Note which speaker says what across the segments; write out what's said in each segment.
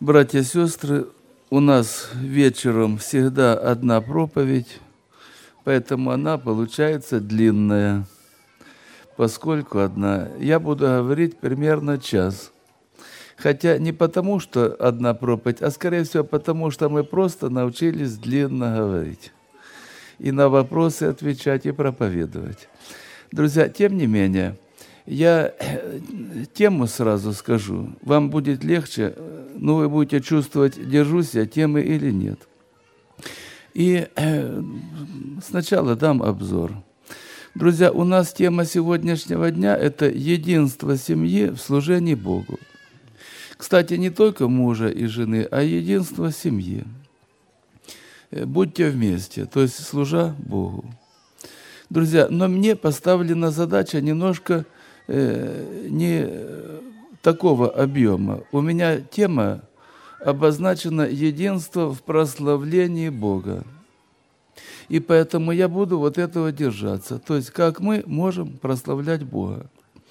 Speaker 1: Братья и сестры, у нас вечером всегда одна проповедь, поэтому она получается длинная, поскольку одна. Я буду говорить примерно час. Хотя не потому, что одна проповедь, а скорее всего потому, что мы просто научились длинно говорить. И на вопросы отвечать, и проповедовать. Друзья, тем не менее, я тему сразу скажу. Вам будет легче, но вы будете чувствовать, держусь я темы или нет. И сначала дам обзор. Друзья, у нас тема сегодняшнего дня – это единство семьи в служении Богу. Кстати, не только мужа и жены, а единство семьи. Будьте вместе, то есть служа Богу. Друзья, но мне поставлена задача немножко не такого объема. У меня тема обозначена «Единство в прославлении Бога». И поэтому я буду вот этого держаться. То есть, как мы можем прославлять Бога.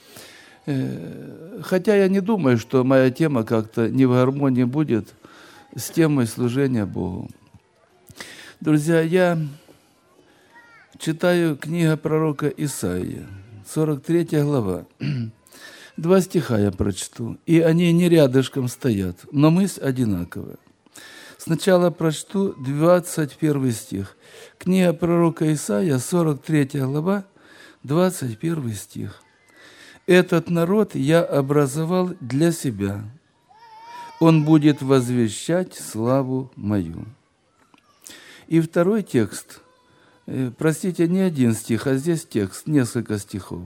Speaker 1: Хотя я не думаю, что моя тема как-то не в гармонии будет с темой служения Богу. Друзья, я читаю книгу пророка Исаии, 43 глава. 2 стиха я прочту, и они не рядышком стоят, но мысль одинаковая. Сначала прочту 21 стих. Книга пророка Исаия, 43 глава, 21 стих. «Этот народ я образовал для себя, он будет возвещать славу мою». И второй текст, простите, не один стих, а здесь текст, несколько стихов.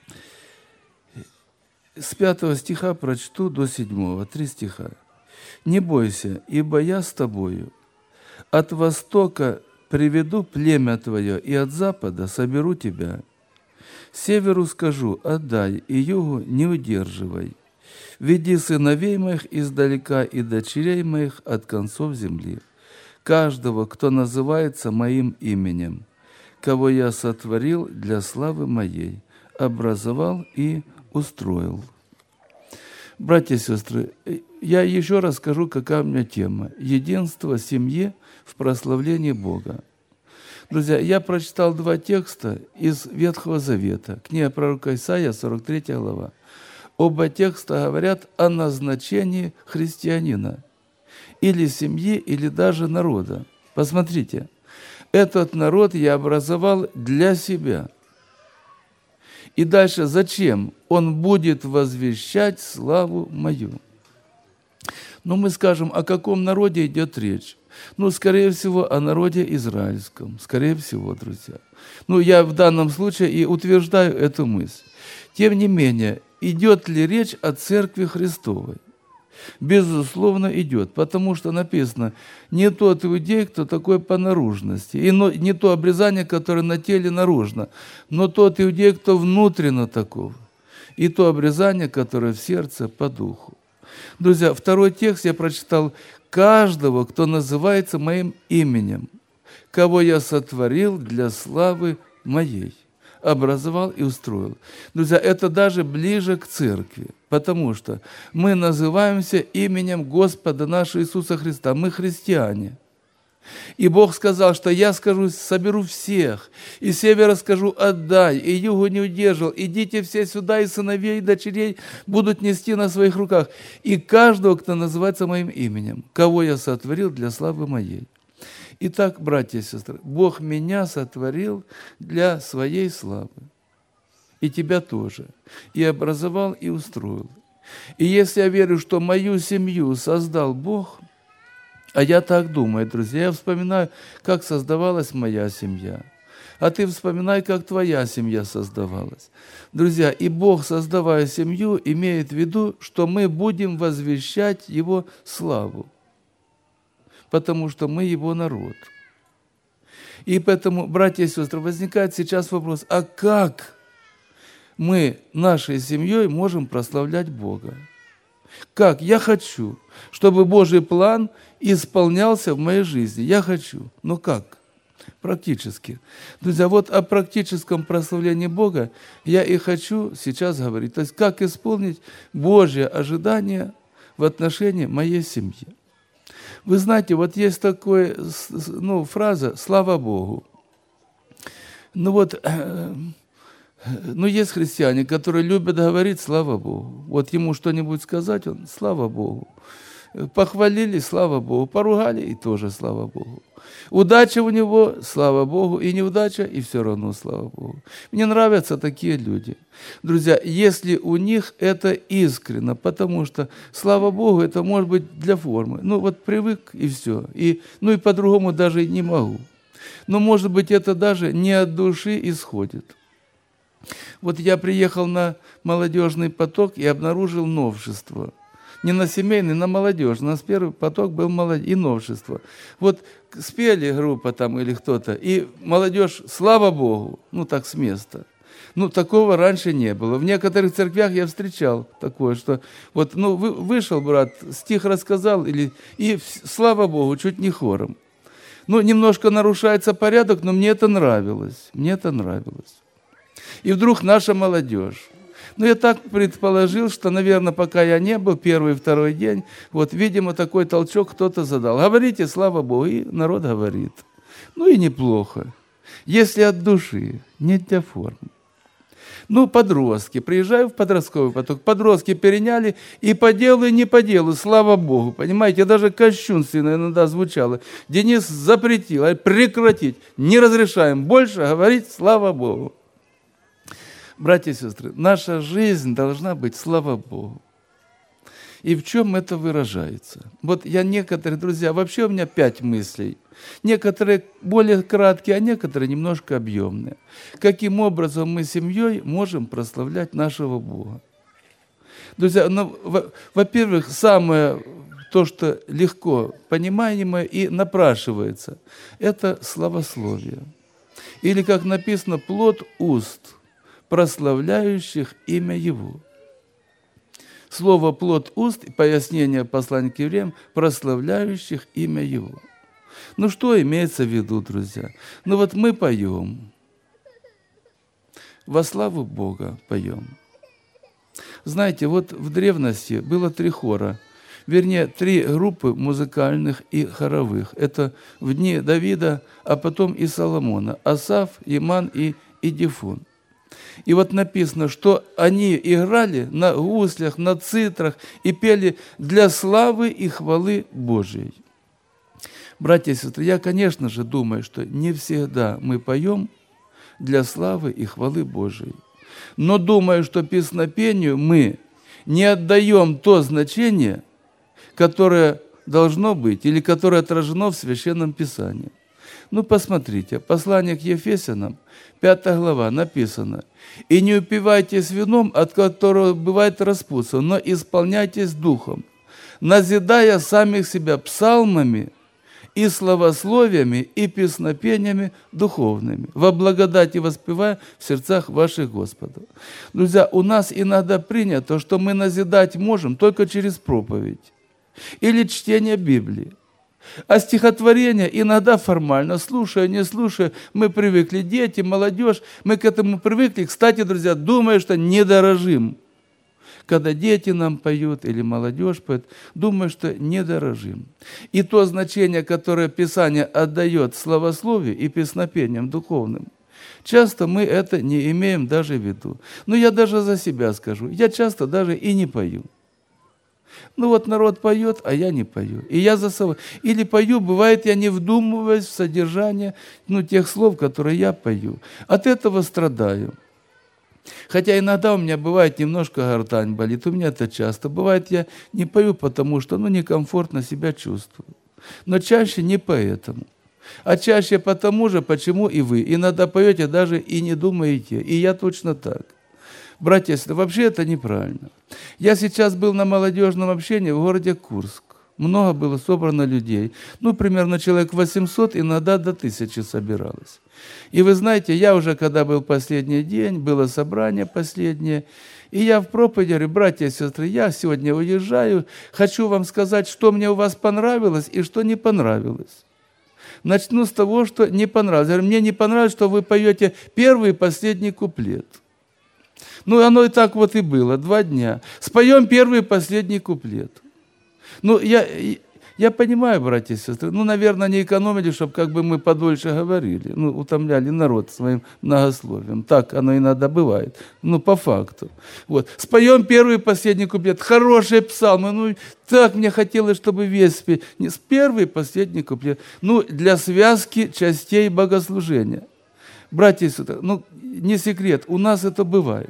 Speaker 1: С 5 стиха прочту до 7, 3 стиха. «Не бойся, ибо я с тобою. От востока приведу племя твое, и от запада соберу тебя. Северу скажу, отдай, и югу не удерживай. Веди сыновей моих издалека и дочерей моих от концов земли. Каждого, кто называется моим именем, кого я сотворил для славы моей, образовал и устроил». Братья и сестры, я еще раз скажу, какая у меня тема. Единство семьи в прославлении Бога. Друзья, я прочитал 2 текста из Ветхого Завета. Книга пророка Исаия, 43 глава. Оба текста говорят о назначении христианина. Или семьи, или даже народа. Посмотрите. Этот народ я образовал для себя. И дальше зачем? Он будет возвещать славу мою. Но мы скажем, о каком народе идет речь? Скорее всего, о народе израильском. Скорее всего, друзья. Я в данном случае и утверждаю эту мысль. Тем не менее, идет ли речь о Церкви Христовой? Безусловно, идет, потому что написано, не тот иудей, кто такой по наружности, и не то обрезание, которое на теле наружно, но тот иудей, кто внутренно таков, и то обрезание, которое в сердце по духу. Друзья, второй текст я прочитал, каждого, кто называется моим именем, кого я сотворил для славы моей, образовал и устроил. Друзья, это даже ближе к церкви, потому что мы называемся именем Господа нашего Иисуса Христа. Мы христиане. И Бог сказал, что я скажу, соберу всех, и севера скажу, отдай, и югу не удержал, идите все сюда, и сыновей, и дочерей будут нести на своих руках. И каждого, кто называется моим именем, кого я сотворил для славы моей. Итак, братья и сестры, Бог меня сотворил для своей славы. И тебя тоже. И образовал, и устроил. И если я верю, что мою семью создал Бог, а я так думаю, друзья, я вспоминаю, как создавалась моя семья. А ты вспоминай, как твоя семья создавалась. Друзья, и Бог, создавая семью, имеет в виду, что мы будем возвещать Его славу. Потому что мы Его народ. И поэтому, братья и сестры, возникает сейчас вопрос, а как мы нашей семьей можем прославлять Бога? Как? Я хочу, чтобы Божий план исполнялся в моей жизни. Я хочу. Но как? Практически. Друзья, вот о практическом прославлении Бога я и хочу сейчас говорить. То есть, как исполнить Божье ожидание в отношении моей семьи. Вы знаете, вот есть такая фраза «слава Богу». Есть христиане, которые любят говорить «слава Богу». Вот ему что-нибудь сказать, он «слава Богу». Похвалили, слава Богу, поругали, и тоже слава Богу. Удача у него, слава Богу, и неудача, и все равно слава Богу. Мне нравятся такие люди. Друзья, если у них это искренно, потому что, слава Богу, это может быть для формы. Привык, и все. И по-другому даже и не могу. Но, может быть, это даже не от души исходит. Вот я приехал на молодежный поток и обнаружил новшество. Не на семейный, на молодежный. У нас первый поток был и новшество. Вот спели группа там или кто-то, и молодежь, слава Богу, так с места. Такого раньше не было. В некоторых церквях я встречал такое, что вышел брат, стих рассказал, и слава Богу, чуть не хором. Немножко нарушается порядок, но мне это нравилось. И вдруг наша молодежь. Я так предположил, что, наверное, пока я не был, первый, второй день, видимо, такой толчок кто-то задал. Говорите, слава Богу, и народ говорит. И неплохо. Если от души, не для формы. Подростки. Приезжаю в подростковый поток. Подростки переняли и по делу, и не по делу, слава Богу. Понимаете, даже кощунственно иногда звучало. Денис запретил, прекратить. Не разрешаем больше говорить слава Богу. Братья и сестры, наша жизнь должна быть, слава Богу. И в чем это выражается? Некоторые, друзья, вообще у меня 5 мыслей. Некоторые более краткие, а некоторые немножко объемные. Каким образом мы семьей можем прославлять нашего Бога? Друзья, во-первых, самое то, что легко понимаемое и напрашивается, это славословие. Или, как написано, плод уст, прославляющих имя Его. Слово «плод уст» и пояснение послания к евреям, прославляющих имя Его. Что имеется в виду, друзья? Мы поем. Во славу Бога поем. Знаете, в древности было 3 хора. Вернее, 3 группы музыкальных и хоровых. Это в дни Давида, а потом и Соломона. Асаф, Иман и Идифун. И написано, что они играли на гуслях, на цитрах и пели для славы и хвалы Божией. Братья и сестры, я, конечно же, думаю, что не всегда мы поем для славы и хвалы Божией. Но думаю, что песнопению мы не отдаем то значение, которое должно быть или которое отражено в Священном Писании. Посмотрите, послание к Ефесянам, 5 глава, написано: «И не упивайтесь вином, от которого бывает распутство, но исполняйтесь духом, назидая самих себя псалмами и славословиями и песнопениями духовными, во благодати воспевая в сердцах ваших Господу». Друзья, у нас иногда принято, что мы назидать можем только через проповедь или чтение Библии. А стихотворение иногда формально, слушая, не слушая, мы привыкли, дети, молодежь, мы к этому привыкли. Кстати, друзья, думаю, что не дорожим. Когда дети нам поют или молодежь поет, думаю, что не дорожим. И то значение, которое Писание отдает славословию и песнопениям духовным, часто мы это не имеем даже в виду. Я даже за себя скажу, я часто даже и не пою. Народ поет, а я не пою. И я за собой. Или пою, бывает, я не вдумываюсь в содержание тех слов, которые я пою. От этого страдаю. Хотя иногда у меня бывает немножко гортань болит, у меня это часто. Бывает, я не пою, потому что некомфортно себя чувствую. Но чаще не поэтому. А чаще потому же, почему и вы. Иногда поете, даже и не думаете. И я точно так. Братья, вообще это неправильно. Я сейчас был на молодежном общении в городе Курск. Много было собрано людей. Примерно человек 800, иногда до 1000 собиралось. И вы знаете, я уже, когда был последний день, было собрание последнее, и я в проповеди говорю: братья и сестры, я сегодня уезжаю, хочу вам сказать, что мне у вас понравилось и что не понравилось. Начну с того, что не понравилось. Я говорю: мне не понравилось, что вы поете первый и последний куплет. Оно и так и было, 2 дня. Споем первый и последний куплет. Ну, я понимаю, братья и сестры, ну, наверное, не экономили, чтобы как бы мы подольше говорили, ну, утомляли народ своим многословием. Так оно иногда бывает, ну, по факту. Вот. Споем первый и последний куплет. Хорошие псалмы, ну, так мне хотелось, чтобы весь спеть. Не с первый и последний куплет. Ну, для связки частей богослужения. Братья и сестры, ну, не секрет, у нас это бывает.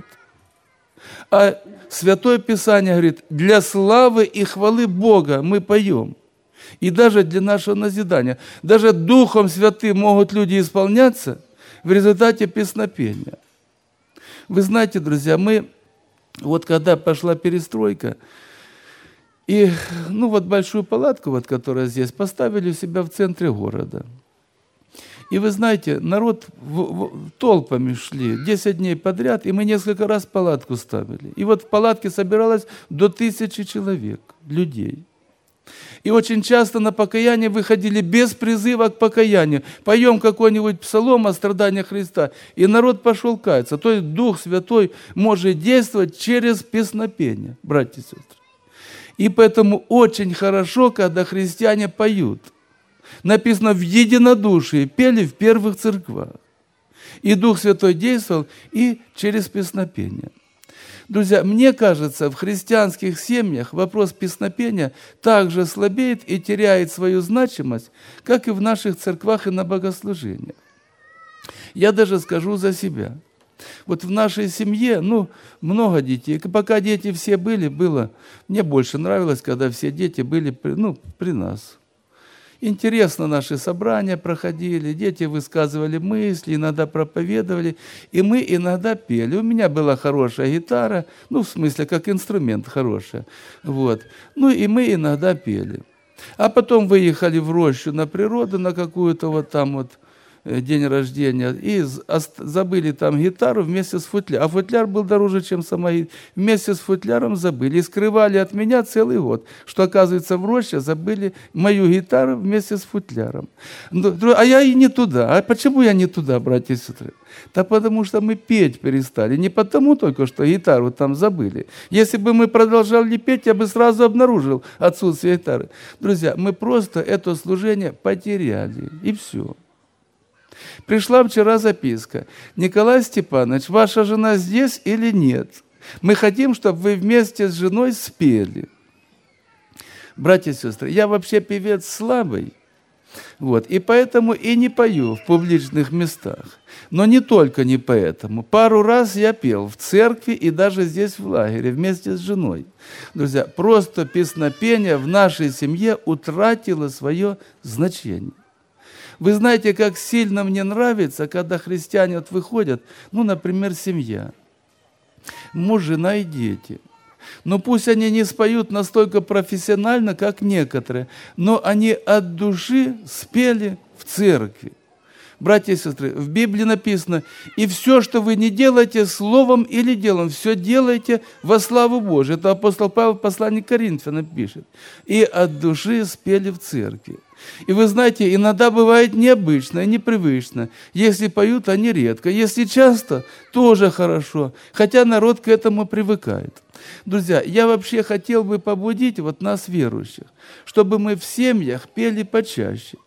Speaker 1: А Святое Писание говорит, для славы и хвалы Бога мы поем. И даже для нашего назидания. Даже Духом Святым могут люди исполняться в результате песнопения. Вы знаете, друзья, мы, вот когда пошла перестройка, и, ну, вот большую палатку, вот, которая здесь, поставили у себя в центре города. И вы знаете, народ толпами шли, 10 дней подряд, и мы несколько раз палатку ставили. И вот в палатке собиралось до 1000 человек, людей. И очень часто на покаяние выходили без призыва к покаянию. Поем какой-нибудь псалом о страданиях Христа, и народ пошел каяться. То есть Дух Святой может действовать через песнопение, братья и сестры. И поэтому очень хорошо, когда христиане поют. Написано, в единодушии пели в первых церквах. И Дух Святой действовал и через песнопение. Друзья, мне кажется, в христианских семьях вопрос песнопения также слабеет и теряет свою значимость, как и в наших церквах и на богослужениях. Я даже скажу за себя. Вот в нашей семье, ну, много детей. Пока дети все было, мне больше нравилось, когда все дети были, при нас. Интересно наши собрания проходили, дети высказывали мысли, иногда проповедовали, и мы иногда пели. У меня была хорошая гитара, ну, в смысле, как инструмент хороший. Вот. Ну, и мы иногда пели. А потом выехали в рощу на природу, на какую-то вот там вот день рождения, и забыли там гитару вместе с футляром. А футляр был дороже, чем сама гитара. Вместе с футляром забыли. И скрывали от меня целый год, что, оказывается, в роще забыли мою гитару вместе с футляром. А я и не туда. А почему я не туда, братья и сестры? Да потому что мы петь перестали. Не потому только, что гитару там забыли. Если бы мы продолжали петь, я бы сразу обнаружил отсутствие гитары. Друзья, мы просто это служение потеряли. И все. Пришла вчера записка. Николай Степанович, ваша жена здесь или нет? Мы хотим, чтобы вы вместе с женой спели. Братья и сестры, я вообще певец слабый, вот, и поэтому и не пою в публичных местах. Но не только не поэтому. Пару раз я пел в церкви и даже здесь в лагере вместе с женой. Друзья, просто песнопение в нашей семье утратило свое значение. Вы знаете, как сильно мне нравится, когда христиане вот выходят, ну, например, семья, муж, жена и дети. Но пусть они не споют настолько профессионально, как некоторые, но они от души спели в церкви. Братья и сестры, в Библии написано, и все, что вы не делаете словом или делом, все делайте во славу Божию. Это апостол Павел в послании к Коринфянам пишет. И от души спели в церкви. И вы знаете, иногда бывает необычно и непривычно. Если поют, они редко. Если часто, тоже хорошо. Хотя народ к этому привыкает. Друзья, я вообще хотел бы побудить вот нас, верующих, чтобы мы в семьях пели почаще.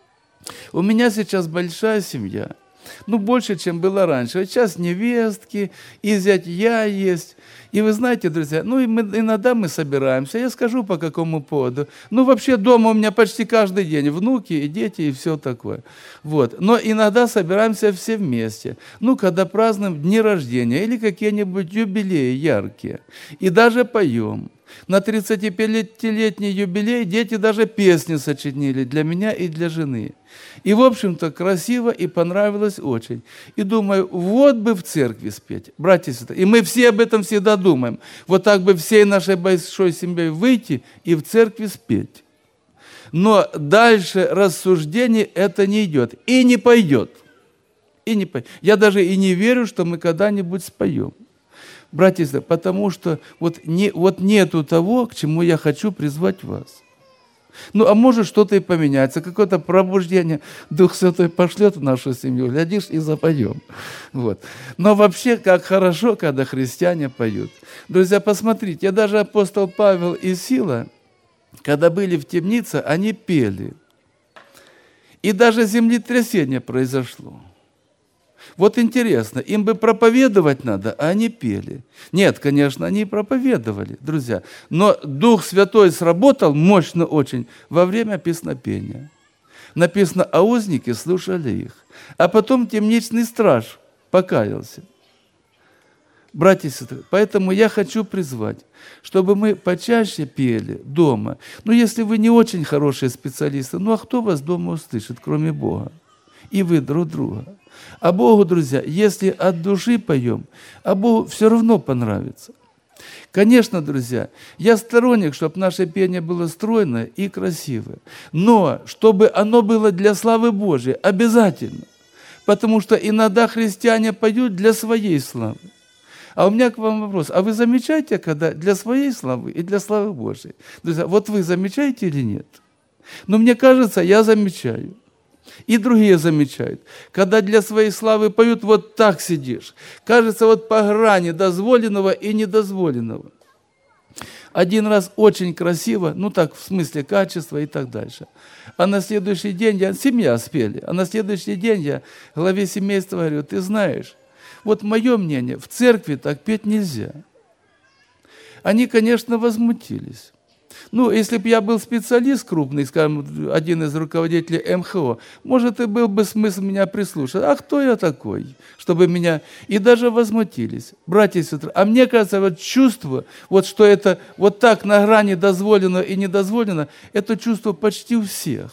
Speaker 1: У меня сейчас большая семья. Ну, больше, чем было раньше. Сейчас невестки, и зятья есть. И вы знаете, друзья, ну, иногда мы собираемся. Я скажу, по какому поводу. Ну, вообще, дома у меня почти каждый день внуки и дети, и все такое. Вот. Но иногда собираемся все вместе. Ну, когда празднуем дни рождения или какие-нибудь юбилеи яркие. И даже поем. На 35-летний юбилей дети даже песни сочинили для меня и для жены. И, в общем-то, красиво и понравилось очень. И думаю, вот бы в церкви спеть, братья и сестры. И мы все об этом всегда думаем. Вот так бы всей нашей большой семьей выйти и в церкви спеть. Но дальше рассуждений это не идет. И не пойдет. Я даже и не верю, что мы когда-нибудь споем. Братья и сестры, потому что вот нету того, к чему я хочу призвать вас. Ну, а может что-то и поменяется, какое-то пробуждение Дух Святой пошлет в нашу семью, глядишь, и запоем. Вот. Но вообще, как хорошо, когда христиане поют. Друзья, посмотрите, даже апостол Павел и Сила, когда были в темнице, они пели. И даже землетрясение произошло. Вот интересно, им бы проповедовать надо, а они пели. Нет, конечно, они проповедовали, друзья. Но Дух Святой сработал мощно очень во время песнопения. Написано, а узники слушали их. А потом темничный страж покаялся. Братья и сестры, поэтому я хочу призвать, чтобы мы почаще пели дома. Ну, если вы не очень хорошие специалисты, ну, а кто вас дома услышит, кроме Бога? И вы друг друга. А Богу, друзья, если от души поем, а Богу все равно понравится. Конечно, друзья, я сторонник, чтобы наше пение было стройное и красивое. Но чтобы оно было для славы Божией, обязательно. Потому что иногда христиане поют для своей славы. А у меня к вам вопрос. А вы замечаете, когда для своей славы и для славы Божией? Друзья, вот вы замечаете или нет? Но мне кажется, я замечаю. И другие замечают. Когда для своей славы поют, вот так сидишь. Кажется, вот по грани дозволенного и недозволенного. Один раз очень красиво, ну так, в смысле качества и так дальше. А на следующий день, семья спели, а на следующий день я главе семейства говорю, ты знаешь, вот мое мнение, в церкви так петь нельзя. Они, конечно, возмутились. Ну, если бы я был специалист крупный, скажем, один из руководителей МХО, может, и был бы смысл меня прислушать. А кто я такой, чтобы меня... И даже возмутились. Братья и сестры, а мне кажется, вот чувство, вот что это вот так на грани дозволено и недозволено, это чувство почти у всех.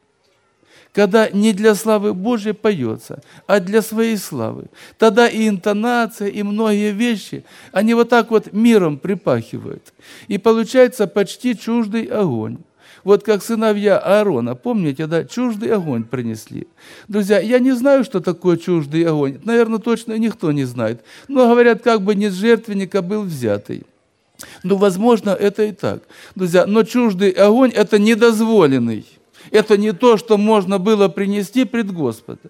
Speaker 1: Когда не для славы Божьей поется, а для своей славы. Тогда и интонация, и многие вещи, они вот так вот миром припахивают. И получается почти чуждый огонь. Вот как сыновья Аарона, помните, да, чуждый огонь принесли. Друзья, я не знаю, что такое чуждый огонь. Наверное, точно никто не знает. Но говорят, как бы не с жертвенника был взятый. Ну, возможно, это и так. Друзья, но чуждый огонь – это недозволенный. Это не то, что можно было принести пред Господа.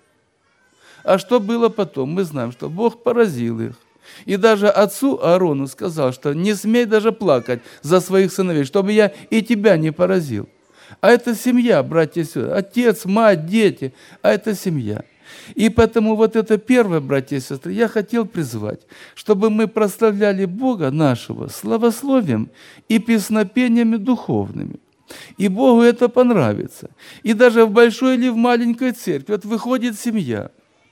Speaker 1: А что было потом? Мы знаем, что Бог поразил их. И даже отцу Аарону сказал, что не смей даже плакать за своих сыновей, чтобы я и тебя не поразил. А это семья, братья и сестры. Отец, мать, дети. А это семья. И поэтому вот это первое, братья и сестры, я хотел призвать, чтобы мы прославляли Бога нашего славословием и песнопениями духовными. И Богу это понравится. И даже в большой или в маленькой церкви вот выходит семья,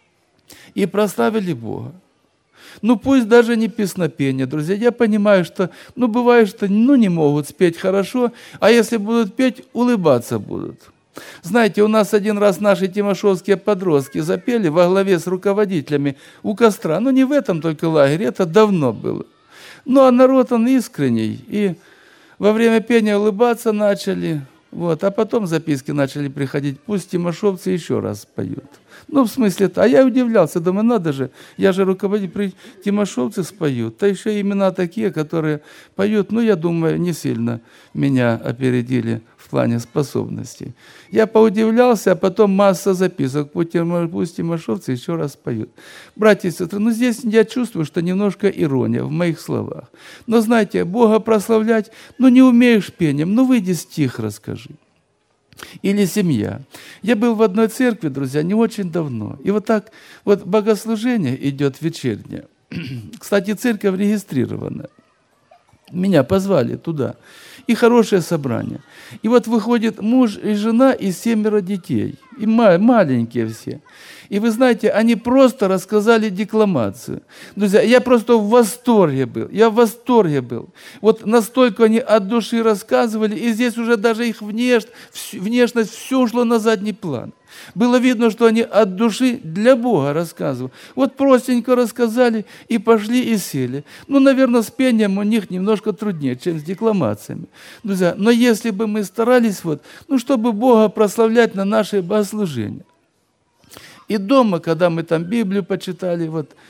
Speaker 1: и прославили Бога. Ну, пусть даже не песнопение, друзья. Я понимаю, что, бывает, что, не могут спеть хорошо, а если будут петь, улыбаться будут. Знаете, у нас один раз наши тимошевские подростки запели во главе с руководителями у костра. Не в этом только лагере, это давно было. А народ, он искренний, и во время пения улыбаться начали, а потом записки начали приходить, пусть тимошевцы еще раз поют. В смысле, а я удивлялся, думаю, надо же, я же руководитель, тимошевцы споют, да еще имена такие, которые поют, я думаю, не сильно меня опередили в плане способностей. Я поудивлялся, а потом масса записок, пусть тимошевцы еще раз поют. Братья и сестры, здесь я чувствую, что немножко ирония в моих словах. Но знаете, Бога прославлять, не умеешь пением, выйди стих расскажи. Или семья. Я был в одной церкви, друзья, не очень давно. И вот так богослужение идет вечернее. Кстати, церковь регистрирована. Меня позвали туда. И хорошее собрание. И выходит муж и жена и 7 детей. И маленькие все. И вы знаете, они просто рассказали декламацию. Друзья, я просто в восторге был. Я в восторге был. Настолько они от души рассказывали, и здесь уже даже их внешность все ушло на задний план. Было видно, что они от души для Бога рассказывали. Простенько рассказали и пошли и сели. Наверное, с пением у них немножко труднее, чем с декламациями. Друзья, но если бы мы старались, чтобы Бога прославлять на наши богослужения. И дома, когда мы там Библию почитали,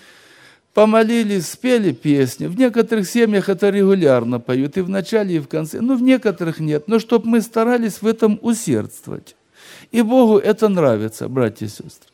Speaker 1: помолились, спели песни. В некоторых семьях это регулярно поют, и в начале, и в конце. В некоторых нет. Но чтобы мы старались в этом усердствовать. И Богу это нравится, братья и сестры.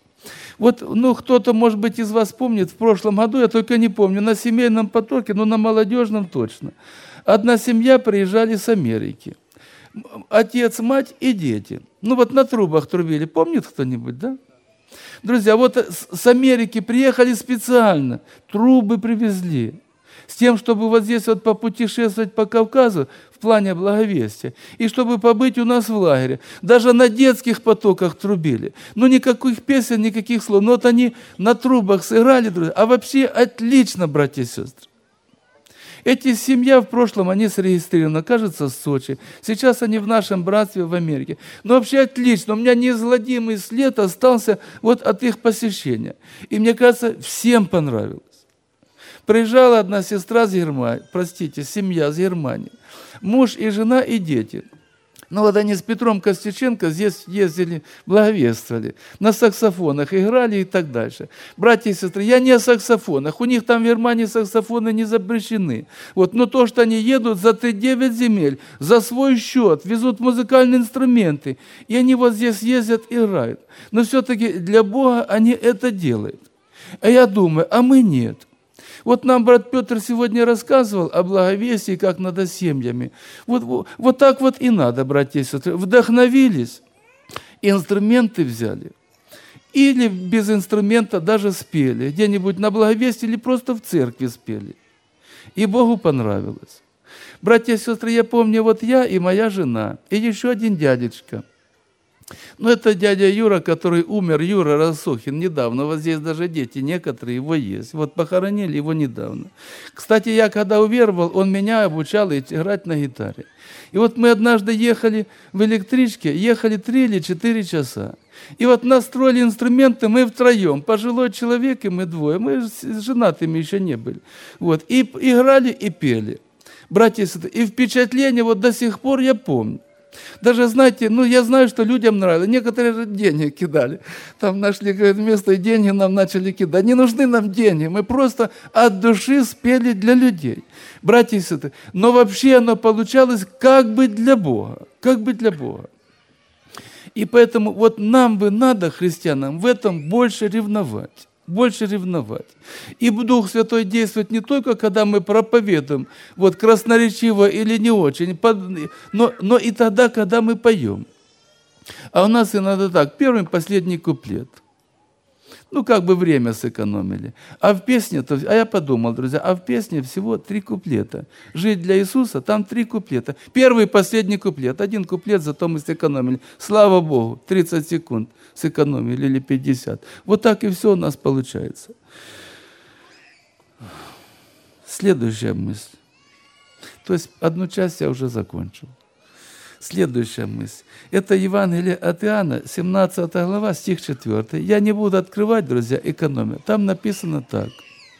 Speaker 1: Кто-то, может быть, из вас помнит, в прошлом году, я только не помню, на семейном потоке, на молодежном точно. Одна семья приезжали с Америки. Отец, мать и дети. Ну вот на трубах трубили, помнит кто-нибудь, да? Друзья, вот с Америки приехали специально, трубы привезли, с тем, чтобы вот здесь вот попутешествовать по Кавказу в плане благовестия, и чтобы побыть у нас в лагере. Даже на детских потоках трубили. Ну, никаких песен, никаких слов. Но вот они на трубах сыграли, друзья. А вообще отлично, братья и сестры. Эти семья в прошлом, они зарегистрированы, кажется, в Сочи. Сейчас они в нашем братстве в Америке. Но вообще отлично. У меня неизгладимый след остался вот от их посещения. И мне кажется, всем понравилось. Приезжала одна сестра с Германии, семья с Германии. Муж и жена и дети. Ну вот они с Петром Костюченко здесь ездили, благовествовали, на саксофонах играли и так дальше. Братья и сестры, я не о саксофонах, у них там в Германии саксофоны не запрещены. Вот, но то, что они едут за 9 земель, за свой счет, везут музыкальные инструменты, и они вот здесь ездят и играют. Но все-таки для Бога они это делают. А я думаю, а мы нет. Вот нам брат Петр сегодня рассказывал о благовестии, как надо семьями. Вот так вот и надо, братья и сестры. Вдохновились, инструменты взяли. Или без инструмента даже спели. Где-нибудь на благовестии или просто в церкви спели. И Богу понравилось. Братья и сестры, я помню, вот я и моя жена, и еще один дядечка. Ну, это дядя Юра, который умер, Юра Рассохин, недавно. Вот здесь даже дети некоторые его есть. Вот похоронили его недавно. Кстати, я когда уверовал, он меня обучал играть на гитаре. И вот мы однажды ехали в электричке, ехали 3 или 4 часа. И вот настроили инструменты мы втроем, пожилой человек и мы двое. Мы с женатыми еще не были. Вот. И играли, и пели. Братья и сестры, и впечатление вот до сих пор я помню. Даже, знаете, ну, я знаю, что людям нравилось. Некоторые же деньги кидали. Там нашли, говорят, место, и деньги нам начали кидать. Не нужны нам деньги. Мы просто от души спели для людей. Братья и сестры. Но вообще оно получалось как бы для Бога. Как бы для Бога. И поэтому вот нам бы надо, христианам, в этом больше ревновать. Больше ревновать. И Дух Святой действует не только, когда мы проповедуем, вот красноречиво или не очень, но и тогда, когда мы поем. А у нас иногда так, первый и последний куплет. Ну, как бы время сэкономили. А в песне, а я подумал, друзья, а в песне всего 3 куплета. «Жить для Иисуса» там 3 куплета. Первый и последний куплет. 1 куплет, зато мы сэкономили. Слава Богу, 30 секунд сэкономили или 50. Вот так и все у нас получается. Следующая мысль. То есть одну часть я уже закончил. Следующая мысль. Это Евангелие от Иоанна, 17 глава, стих 4. Я не буду открывать, друзья, экономия. Там написано так.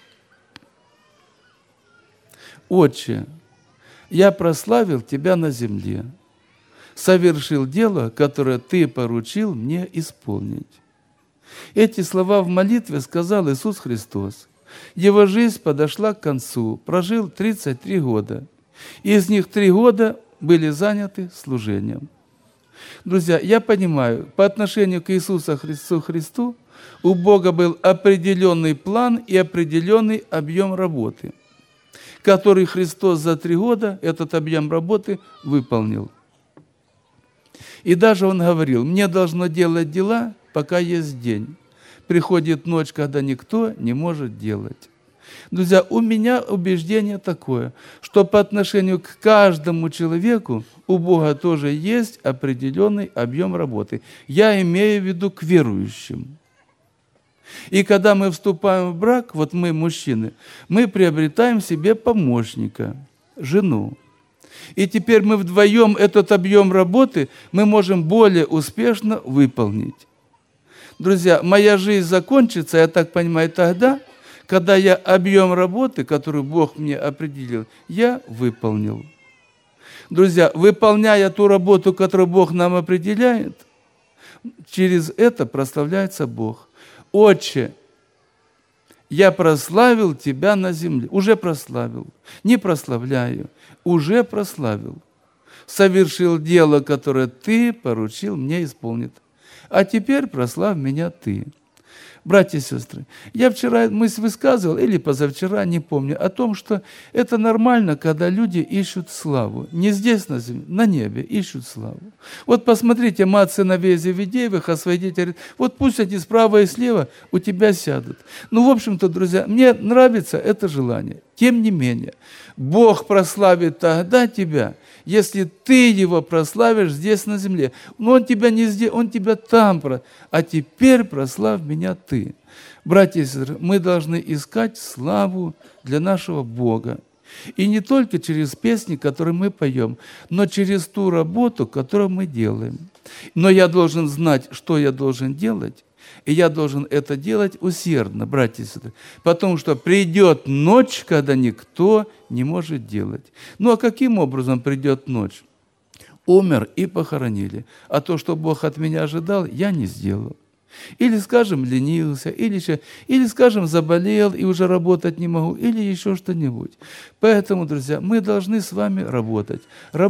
Speaker 1: «Отче, я прославил Тебя на земле, совершил дело, которое Ты поручил мне исполнить». Эти слова в молитве сказал Иисус Христос. Его жизнь подошла к концу, прожил 33 года. Из них 3 года были заняты служением. Друзья, я понимаю, по отношению к Иисусу Христу у Бога был определенный план и определенный объем работы, который Христос за 3 года этот объем работы выполнил. И даже Он говорил, мне должно делать дела, пока есть день. Приходит ночь, когда никто не может делать. Друзья, у меня убеждение такое, что по отношению к каждому человеку у Бога тоже есть определенный объем работы. Я имею в виду к верующим. И когда мы вступаем в брак, вот мы, мужчины, мы приобретаем себе помощника, жену. И теперь мы вдвоем этот объем работы мы можем более успешно выполнить. Друзья, моя жизнь закончится, я так понимаю, тогда, когда я объем работы, который Бог мне определил, я выполнил. Друзья, выполняя ту работу, которую Бог нам определяет, через это прославляется Бог. Отче, я прославил Тебя на земле. Уже прославил. Не прославляю. Уже прославил. Совершил дело, которое Ты поручил мне исполнить. А теперь прославь меня Ты. братья и сестры, я вчера мысль высказывал, или позавчера, не помню, о том, что это нормально, когда люди ищут славу. Не здесь, на земле, на небе ищут славу. Вот посмотрите, мать сыновей Зеведеевых, а свои дети говорят, вот пусть они справа и слева у тебя сядут. Ну, в общем-то, друзья, мне нравится это желание. Тем не менее, Бог прославит тогда тебя, если ты Его прославишь здесь на земле. Но Он тебя не здесь, Он тебя там. А теперь прославь меня ты. Братья и сестры, мы должны искать славу для нашего Бога. И не только через песни, которые мы поем, но через ту работу, которую мы делаем. Но я должен знать, что я должен делать, и я должен это делать усердно, братья и сестры, потому что придет ночь, когда никто не может делать. Ну а каким образом придет ночь? Умер и похоронили, а то, что Бог от меня ожидал, я не сделал. Или, скажем, ленился, или, скажем, заболел и уже работать не могу, или еще что-нибудь. Поэтому, друзья, мы должны с вами работать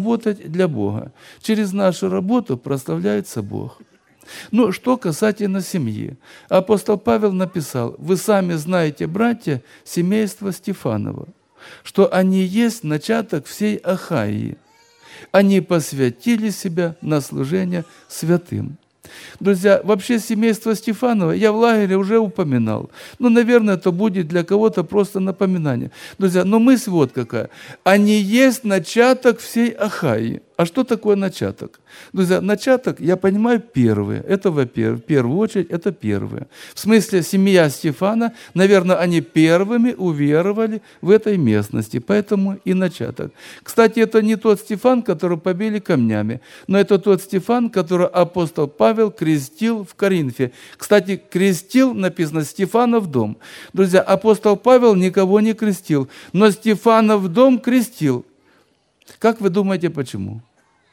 Speaker 1: для Бога. Через нашу работу прославляется Бог. Ну, что касательно семьи. Апостол Павел написал, вы сами знаете, братья, семейство Стефанова, что они есть начаток всей Ахаии. Они посвятили себя на служение святым. Друзья, вообще семейство Стефанова я в лагере уже упоминал. Ну, наверное, это будет для кого-то просто напоминание. Друзья, но мысль вот какая. Они есть начаток всей Ахаии. А что такое начаток? Друзья, начаток, я понимаю, первые. Это, во-первых, в первую очередь, это первые. В смысле, семья Стефана, наверное, они первыми уверовали в этой местности, поэтому и начаток. Кстати, это не тот Стефан, которого побили камнями, но это тот Стефан, которого апостол Павел крестил в Коринфе. Кстати, крестил, написано, Стефана в дом. Друзья, апостол Павел никого не крестил, но Стефана в дом крестил. Как вы думаете, почему?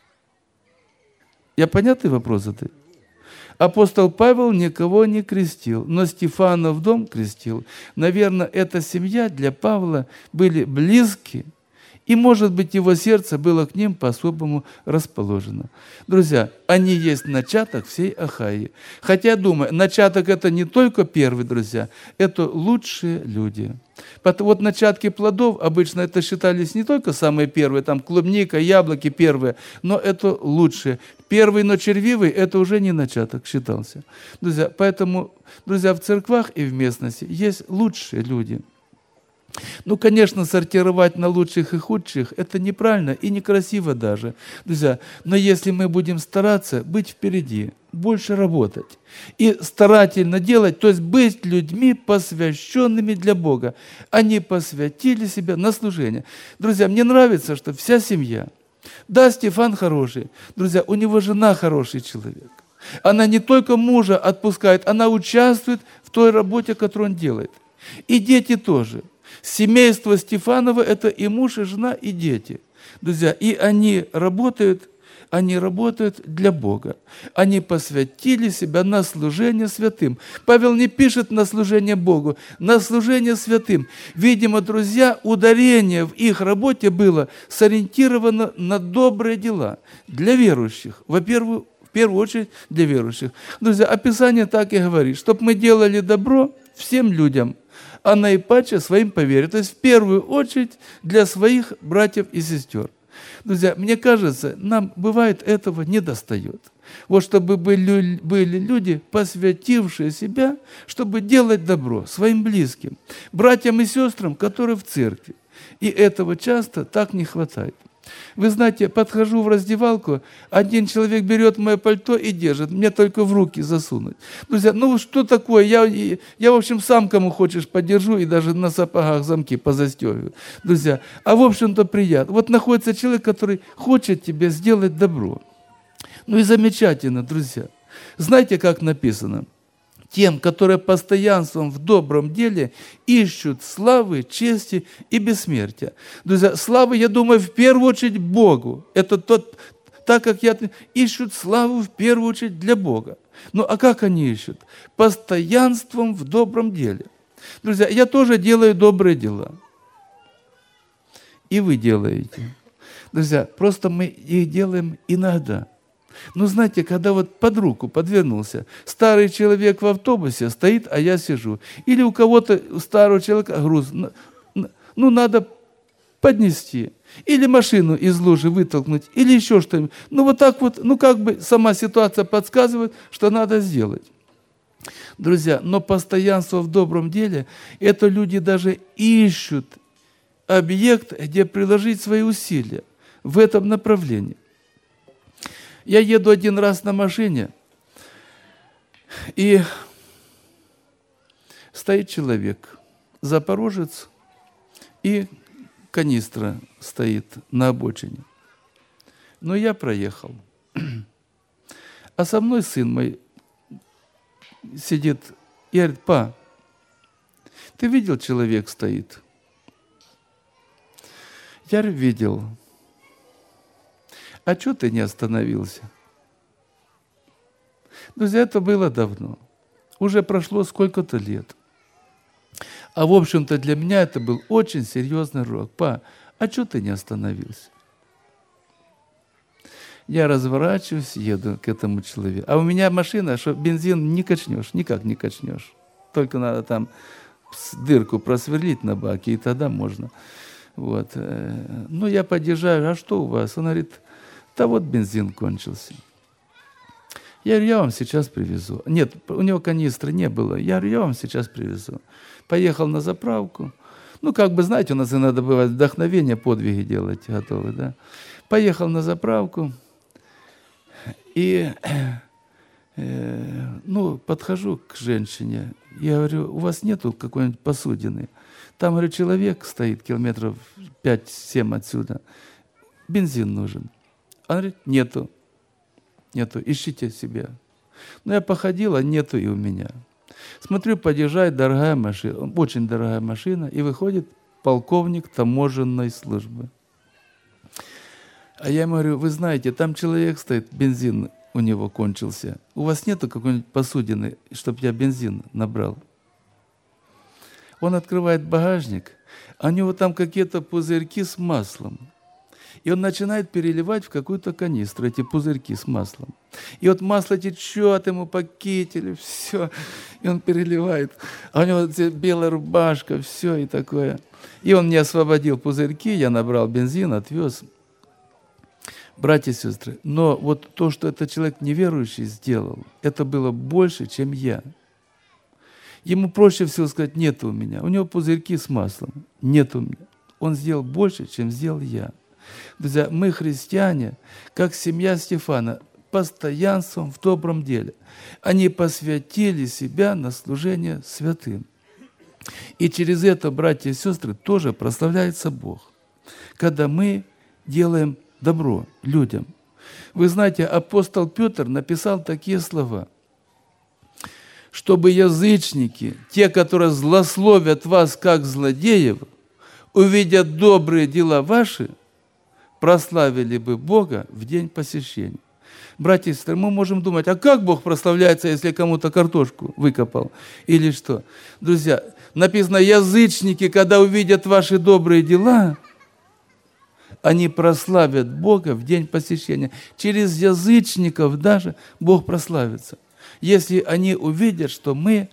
Speaker 1: Я понятный вопрос задаю? Апостол Павел никого не крестил, но Стефана в дом крестил. Наверное, эта семья для Павла были близки, и, может быть, его сердце было к ним по-особому расположено. Друзья, они есть начаток всей Ахаи. Хотя, думаю, начаток – это не только первый, друзья, это лучшие люди. Вот начатки плодов обычно это считались не только самые первые, там клубника, яблоки первые, но это лучшие. Первый, но червивый – это уже не начаток считался. Друзья, поэтому, друзья, в церквах и в местности есть лучшие люди. Ну, конечно, сортировать на лучших и худших – это неправильно и некрасиво даже, друзья. Но если мы будем стараться быть впереди, больше работать и старательно делать, то есть быть людьми, посвященными для Бога, они посвятили себя на служение. Друзья, мне нравится, что вся семья, да, Стефан хороший, друзья, у него жена хороший человек. Она не только мужа отпускает, она участвует в той работе, которую он делает. И дети тоже. Семейство Стефанова – это и муж, и жена, и дети. Друзья, и они работают для Бога. Они посвятили себя на служение святым. Павел не пишет на служение Богу, на служение святым. Видимо, друзья, ударение в их работе было сориентировано на добрые дела для верующих. В первую очередь для верующих. Друзья, описание так и говорит, чтобы мы делали добро всем людям, а наипаче своим по вере. То есть в первую очередь для своих братьев и сестер. Друзья, мне кажется, нам бывает этого недостает. Вот чтобы были люди, посвятившие себя, чтобы делать добро своим близким, братьям и сестрам, которые в церкви. И этого часто так не хватает. Вы знаете, подхожу в раздевалку, один человек берет мое пальто и держит, мне только в руки засунуть. Друзья, ну что такое? Я в общем, сам кому хочешь подержу и даже на сапогах замки позастегиваю. Друзья, а в общем-то приятно. Вот находится человек, который хочет тебе сделать добро. Ну и замечательно, друзья. Знаете, как написано? Тем, которые постоянством в добром деле ищут славы, чести и бессмертия. Друзья, славы, я думаю, в первую очередь Богу. Это так как ищут славу в первую очередь для Бога. Ну а как они ищут? Постоянством в добром деле. Друзья, я тоже делаю добрые дела. И вы делаете. Друзья, просто мы их делаем иногда. Но знаете, когда вот под руку подвернулся, старый человек в автобусе стоит, а я сижу. Или у кого-то, у старого человека груз, надо поднести. Или машину из лужи вытолкнуть, или еще что-нибудь. Вот так вот, как бы сама ситуация подсказывает, что надо сделать. Друзья, но постоянство в добром деле, это люди даже ищут объект, где приложить свои усилия в этом направлении. Я еду один раз на машине, и стоит человек, запорожец, и канистра стоит на обочине. Но я проехал. А со мной сын мой сидит и говорит: па, ты видел, человек стоит? Я видел. А что ты не остановился? Друзья, это было давно. Уже прошло сколько-то лет. А в общем-то для меня это был очень серьезный урок. Па, а что ты не остановился? Я разворачиваюсь, еду к этому человеку. А у меня машина, что бензин не качнешь, никак не качнешь. Только надо там дырку просверлить на баке, и тогда можно. Вот. Я подъезжаю, а что у вас? Он говорит: да вот бензин кончился. Я говорю: я вам сейчас привезу. Нет, у него канистры не было. Я говорю: я вам сейчас привезу. Поехал на заправку. Знаете, у нас иногда бывает вдохновение, подвиги делать готовы, да? Поехал на заправку. И подхожу к женщине. Я говорю: у вас нету какой-нибудь посудины? Там, говорю, человек стоит километров 5-7 отсюда. Бензин нужен. Она говорит: нету, ищите себе. Я походил, а нету и у меня. Смотрю, подъезжает дорогая машина, очень дорогая машина, и выходит полковник таможенной службы. А я ему говорю: вы знаете, там человек стоит, бензин у него кончился. У вас нету какой-нибудь посудины, чтобы я бензин набрал? Он открывает багажник, а у него там какие-то пузырьки с маслом. И он начинает переливать в какую-то канистру эти пузырьки с маслом. И вот масло течет ему по кителю, все. И он переливает. А у него белая рубашка, все и такое. И он мне освободил пузырьки, я набрал бензин, отвез. Братья и сестры, но вот то, что этот человек неверующий сделал, это было больше, чем я. Ему проще всего сказать: нет у меня. У него пузырьки с маслом. Нет у меня. Он сделал больше, чем сделал я. Друзья, мы, христиане, как семья Стефана, постоянством в добром деле. Они посвятили себя на служение святым. И через это, братья и сестры, тоже прославляется Бог. Когда мы делаем добро людям. Вы знаете, апостол Петр написал такие слова: чтобы язычники, те, которые злословят вас как злодеев, увидя добрые дела ваши, прославили бы Бога в день посещения. Братья и сестры, мы можем думать: а как Бог прославляется, если кому-то картошку выкопал? Или что? Друзья, написано: язычники, когда увидят ваши добрые дела, они прославят Бога в день посещения. Через язычников даже Бог прославится. Если они увидят, что мы,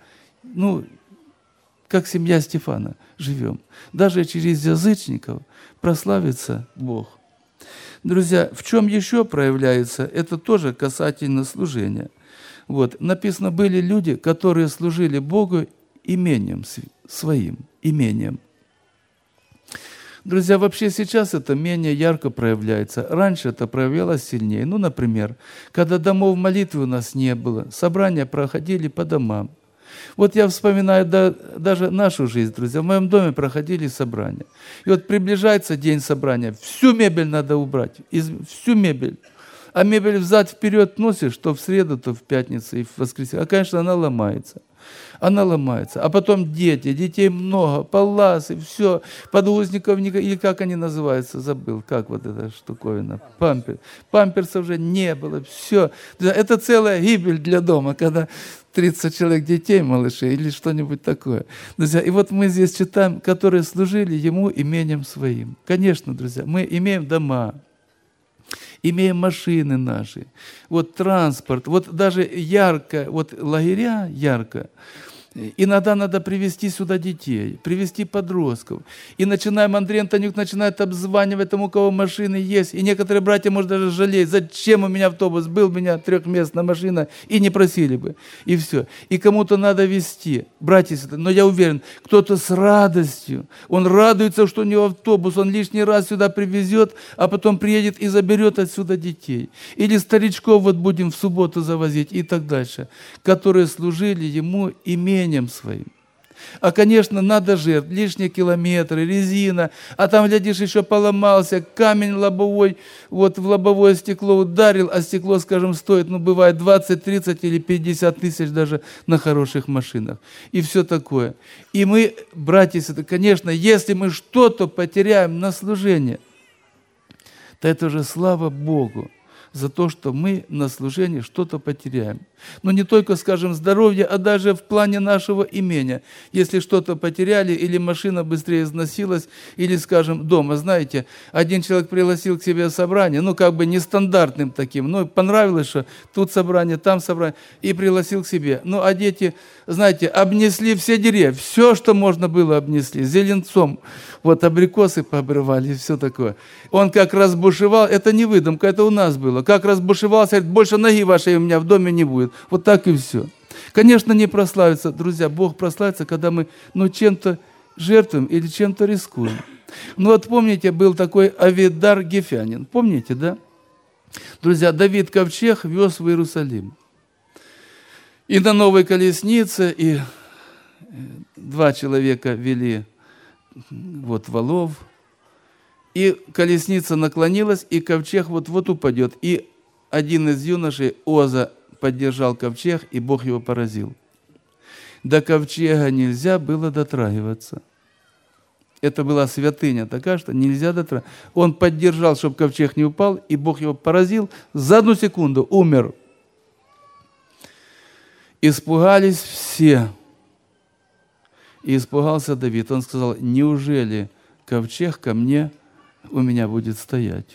Speaker 1: как семья Стефана, живем. Даже через язычников прославится Бог. Друзья, в чем еще проявляется, это тоже касательно служения. Написано, были люди, которые служили Богу имением своим, имением. Друзья, вообще сейчас это менее ярко проявляется. Раньше это проявлялось сильнее. Например, когда домов молитвы у нас не было, собрания проходили по домам. Я вспоминаю даже нашу жизнь, друзья. В моем доме проходили собрания. И приближается день собрания. Всю мебель надо убрать. Всю мебель. А мебель взад-вперед носишь, то в среду, то в пятницу и в воскресенье. А, конечно, она ломается. А потом детей много, паласы, все, подгузников, или как они называются, забыл, как эта штуковина, памперсов уже не было, все. Это целая гибель для дома, когда 30 человек детей, малышей, или что-нибудь такое. Друзья, и мы здесь читаем, которые служили Ему имением своим. Конечно, друзья, мы имеем дома, имеем машины наши, вот транспорт, вот даже ярко, вот лагеря ярко. Иногда надо привести сюда детей, привести подростков. И начинаем, Андрей Антонюк начинает обзванивать тому, у кого машины есть. И некоторые братья, может, даже жалеть, зачем у меня автобус был, у меня трехместная машина, и не просили бы. И все. И кому-то надо везти. Братья, но я уверен, кто-то с радостью, он радуется, что у него автобус, он лишний раз сюда привезет, а потом приедет и заберет отсюда детей. Или старичков вот будем в субботу завозить и так дальше, которые служили ему имением своим. А, конечно, надо жертв, лишние километры, резина, а там, глядишь, еще поломался, камень лобовой, вот в лобовое стекло ударил, а стекло, скажем, стоит, ну, бывает 20, 30 или 50 тысяч даже на хороших машинах. И все такое. И мы, братья, конечно, если мы что-то потеряем на служение, то это уже слава Богу за то, что мы на служении что-то потеряем. Но не только, скажем, здоровье, а даже в плане нашего имения. Если что-то потеряли, или машина быстрее износилась, или, скажем, дома, знаете, один человек пригласил к себе собрание, ну, как бы нестандартным таким, ну, понравилось, что тут собрание, там собрание, и пригласил к себе. Ну, а дети, знаете, обнесли все деревья, все, что можно было, обнесли, зеленцом, вот абрикосы пообрывали и все такое. Он как разбушевал, это не выдумка, это у нас было, как разбушевался, говорит, больше ноги вашей у меня в доме не будет. Вот так и все. Конечно, не прославится, друзья, Бог прославится, когда мы, ну, чем-то жертвуем или чем-то рискуем. Ну, вот помните, был такой Авидар Гефянин, помните, да? Друзья, Давид ковчег вез в Иерусалим. И на новой колеснице, и 2 человека вели вот валов, и колесница наклонилась, и ковчег вот упадет. И один из юношей, Оза, поддержал ковчег, и Бог его поразил. До ковчега нельзя было дотрагиваться. Это была святыня такая, что нельзя дотрагиваться. Он поддержал, чтобы ковчег не упал, и Бог его поразил. За 1 секунду умер. Испугались все. И испугался Давид. Он сказал, неужели ковчег ко мне, у меня будет стоять?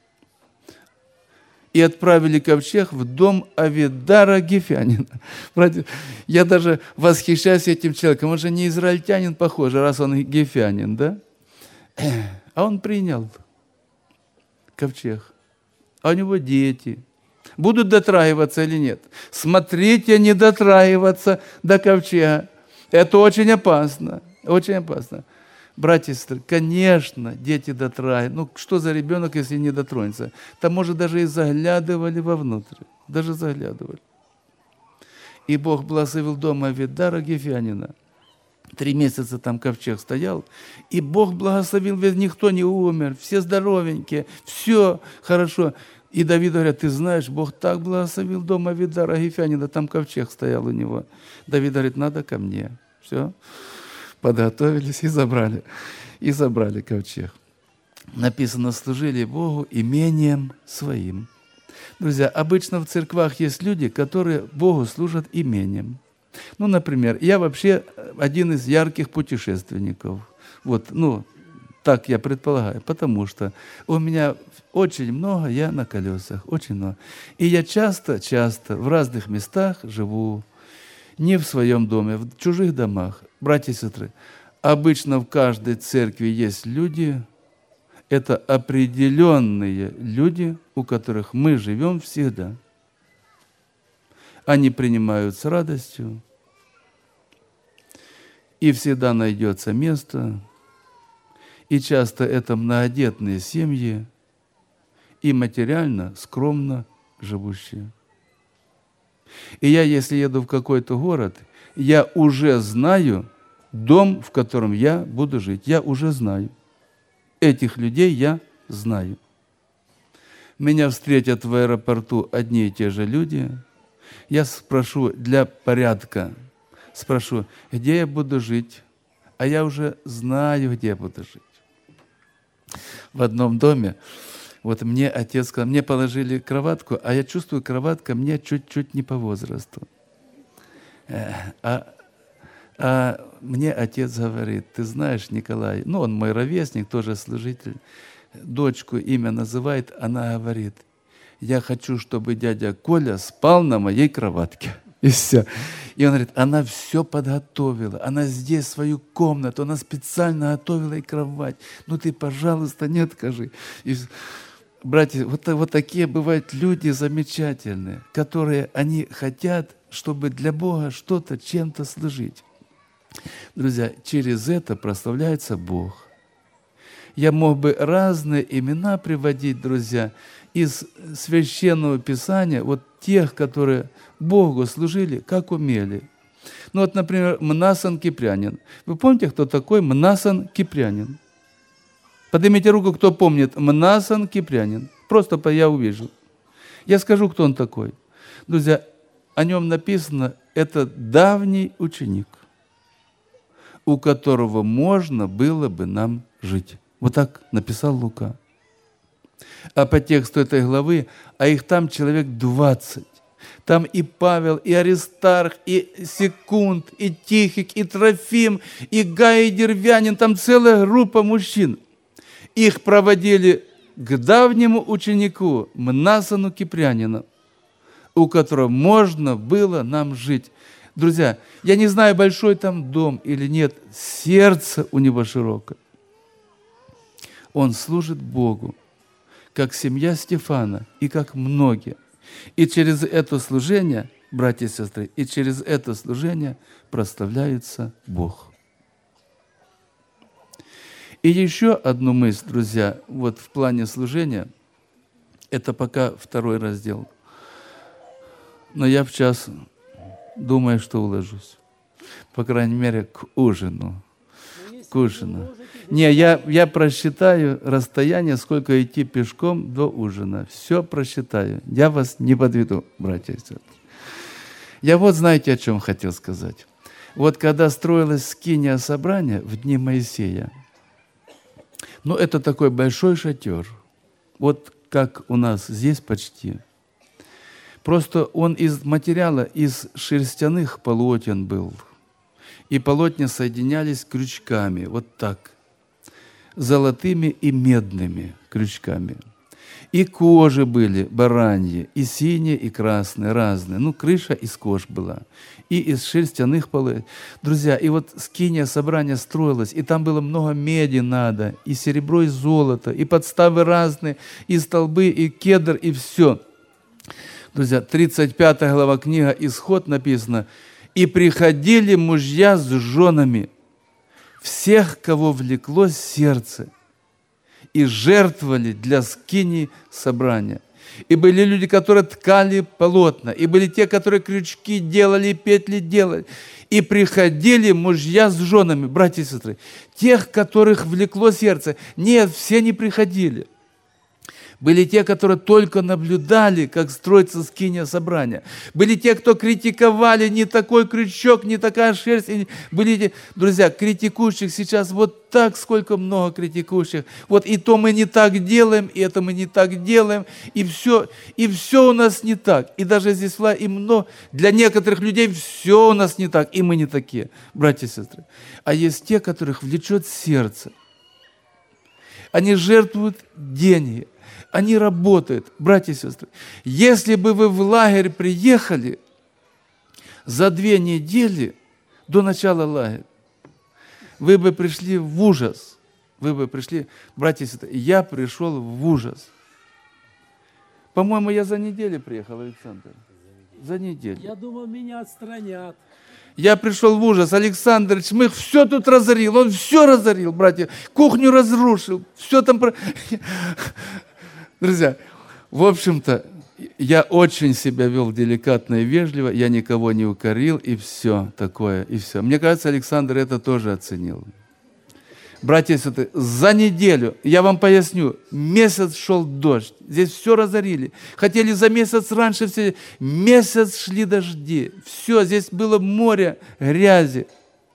Speaker 1: И отправили ковчег в дом Авидара Гефянина. Братья, я даже восхищаюсь этим человеком. Он же не израильтянин, похоже, раз он гефянин, да? А он принял ковчег. А у него дети. Будут дотрагиваться или нет? Смотрите, не дотрагиваться до ковчега. Это очень опасно. Очень опасно. Братья и сестры, конечно, дети дотрагиваются. Ну, что за ребенок, если не дотронется? Там, может, даже и заглядывали вовнутрь. Даже заглядывали. И Бог благословил дом Авидара Гефянина. 3 месяца там ковчег стоял. И Бог благословил, ведь никто не умер. Все здоровенькие. Все хорошо. И Давид говорит, ты знаешь, Бог так благословил дом Авидара Гефянина. Там ковчег стоял у него. Давид говорит, надо ко мне. Все. Подготовились и забрали ковчег. Написано, служили Богу имением своим. Друзья, обычно в церквах есть люди, которые Богу служат имением. Ну, например, я вообще один из ярких путешественников. Вот, ну, так я предполагаю, потому что у меня очень много, я на колесах, очень много. И я часто в разных местах живу, не в своем доме, в чужих домах. Братья и сестры, обычно в каждой церкви есть люди, это определенные люди, у которых мы живем всегда. Они принимают с радостью, и всегда найдется место, и часто это многодетные семьи, и материально скромно живущие. И я, если еду в какой-то город, я уже знаю дом, в котором я буду жить. Я уже знаю. Этих людей я знаю. Меня встретят в аэропорту одни и те же люди. Я спрошу для порядка, где я буду жить, а я уже знаю, где я буду жить. В одном доме вот мне отец сказал, мне положили кроватку, а я чувствую, кроватка мне чуть-чуть не по возрасту. А мне отец говорит, ты знаешь, Николай, ну он мой ровесник, тоже служитель, дочку имя называет, она говорит, я хочу, чтобы дядя Коля спал на моей кроватке. И все. И он говорит, она все подготовила, она здесь свою комнату, она специально готовила и кровать. Ну ты, пожалуйста, не откажи. И, братья, вот такие бывают люди замечательные, которые, они хотят, чтобы для Бога что-то чем-то служить. Друзья, через это прославляется Бог. Я мог бы разные имена приводить, друзья, из Священного Писания, вот тех, которые Богу служили, как умели. Ну вот, например, Мнасон Кипрянин. Вы помните, кто такой Мнасон Кипрянин? Поднимите руку, кто помнит Мнасон Кипрянин. Просто я увижу. Я скажу, кто он такой. Друзья, о нем написано, это давний ученик, у которого можно было бы нам жить. Вот так написал Лука. А по тексту этой главы, а их там человек 20. Там и Павел, и Аристарх, и Секунд, и Тихик, и Трофим, и Гай, и Дервянин. Там целая группа мужчин. Их проводили к давнему ученику Мнасону Кипрянину, у которого можно было нам жить. Друзья, я не знаю, большой там дом или нет, сердце у него широкое. Он служит Богу, как семья Стефана и как многие. И через это служение, братья и сестры, и через это служение прославляется Бог. И еще одну мысль, друзья, вот в плане служения, это пока второй раздел. Но я в час думаю, что уложусь. По крайней мере, к ужину. К ужину. Не, я просчитаю расстояние, сколько идти пешком до ужина. Все просчитаю. Я вас не подведу, братья и сестры. Я вот знаете, о чем хотел сказать. Вот когда строилось скиния собрания в дни Моисея, ну, это такой большой шатер. Вот как у нас здесь почти. Просто он из материала, из шерстяных полотен был. И полотня соединялись крючками, вот так. Золотыми и медными крючками. И кожи были бараньи, и синие, и красные, разные. Ну, крыша из кож была. И из шерстяных полотен. Друзья, и вот скиния собрания строилась, и там было много меди надо, и серебро, и золото, и подставы разные, и столбы, и кедр, и все. Друзья, 35 глава книга «Исход» написано: «И приходили мужья с женами, всех, кого влекло сердце, и жертвовали для скинии собрания». И были люди, которые ткали полотна, и были те, которые крючки делали, петли делали. И приходили мужья с женами, братья и сестры, тех, которых влекло сердце. Нет, все не приходили. Были те, которые только наблюдали, как строится скиния собрания. Были те, кто критиковали, не такой крючок, не такая шерсть. Были те, друзья, критикующих сейчас вот так, сколько много критикующих. Вот и то мы не так делаем, и это мы не так делаем, и все у нас не так. И даже здесь и много, для некоторых людей все у нас не так, и мы не такие, братья и сестры. А есть те, которых влечет сердце. Они жертвуют деньги. Они работают, братья и сестры. Если бы вы в лагерь приехали за 2 недели до начала лагеря, вы бы пришли в ужас. Вы бы пришли, братья и сестры, я пришел в ужас. По-моему, я за неделю приехал, Александр. За неделю.
Speaker 2: Я думал, меня отстранят.
Speaker 1: Я пришел в ужас. Александр Чмых все тут разорил. Он все разорил, братья. Кухню разрушил. Все там... Друзья, в общем-то, я очень себя вел деликатно и вежливо, я никого не укорил, и все такое, и все. Мне кажется, Александр это тоже оценил. Братья и сестры, за неделю, я вам поясню, месяц шел дождь, здесь все разорили. Хотели за месяц раньше все, месяц шли дожди, все, здесь было море грязи.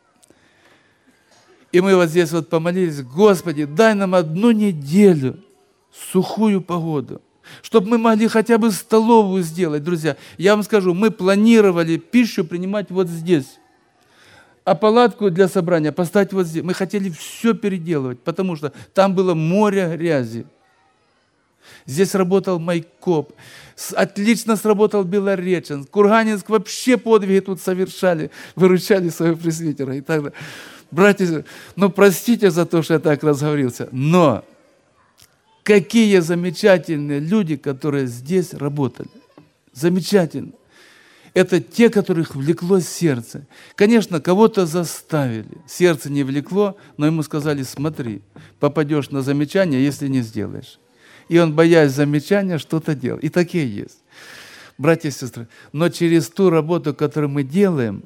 Speaker 1: И мы вот здесь вот помолились: Господи, дай нам 1 неделю, сухую погоду, чтобы мы могли хотя бы столовую сделать, друзья. Я вам скажу, мы планировали пищу принимать вот здесь, а палатку для собрания поставить вот здесь. Мы хотели все переделывать, потому что там было море грязи. Здесь работал Майкоп, отлично сработал Белореченск, Курганинск вообще подвиги тут совершали, выручали своего пресвитера и так далее. Братья, ну простите за то, что я так разговорился, но какие замечательные люди, которые здесь работали. Замечательно. Это те, которых влекло сердце. Конечно, кого-то заставили. Сердце не влекло, но ему сказали, смотри, попадешь на замечание, если не сделаешь. И он, боясь замечания, что-то делал. И такие есть. Братья и сестры, но через ту работу, которую мы делаем,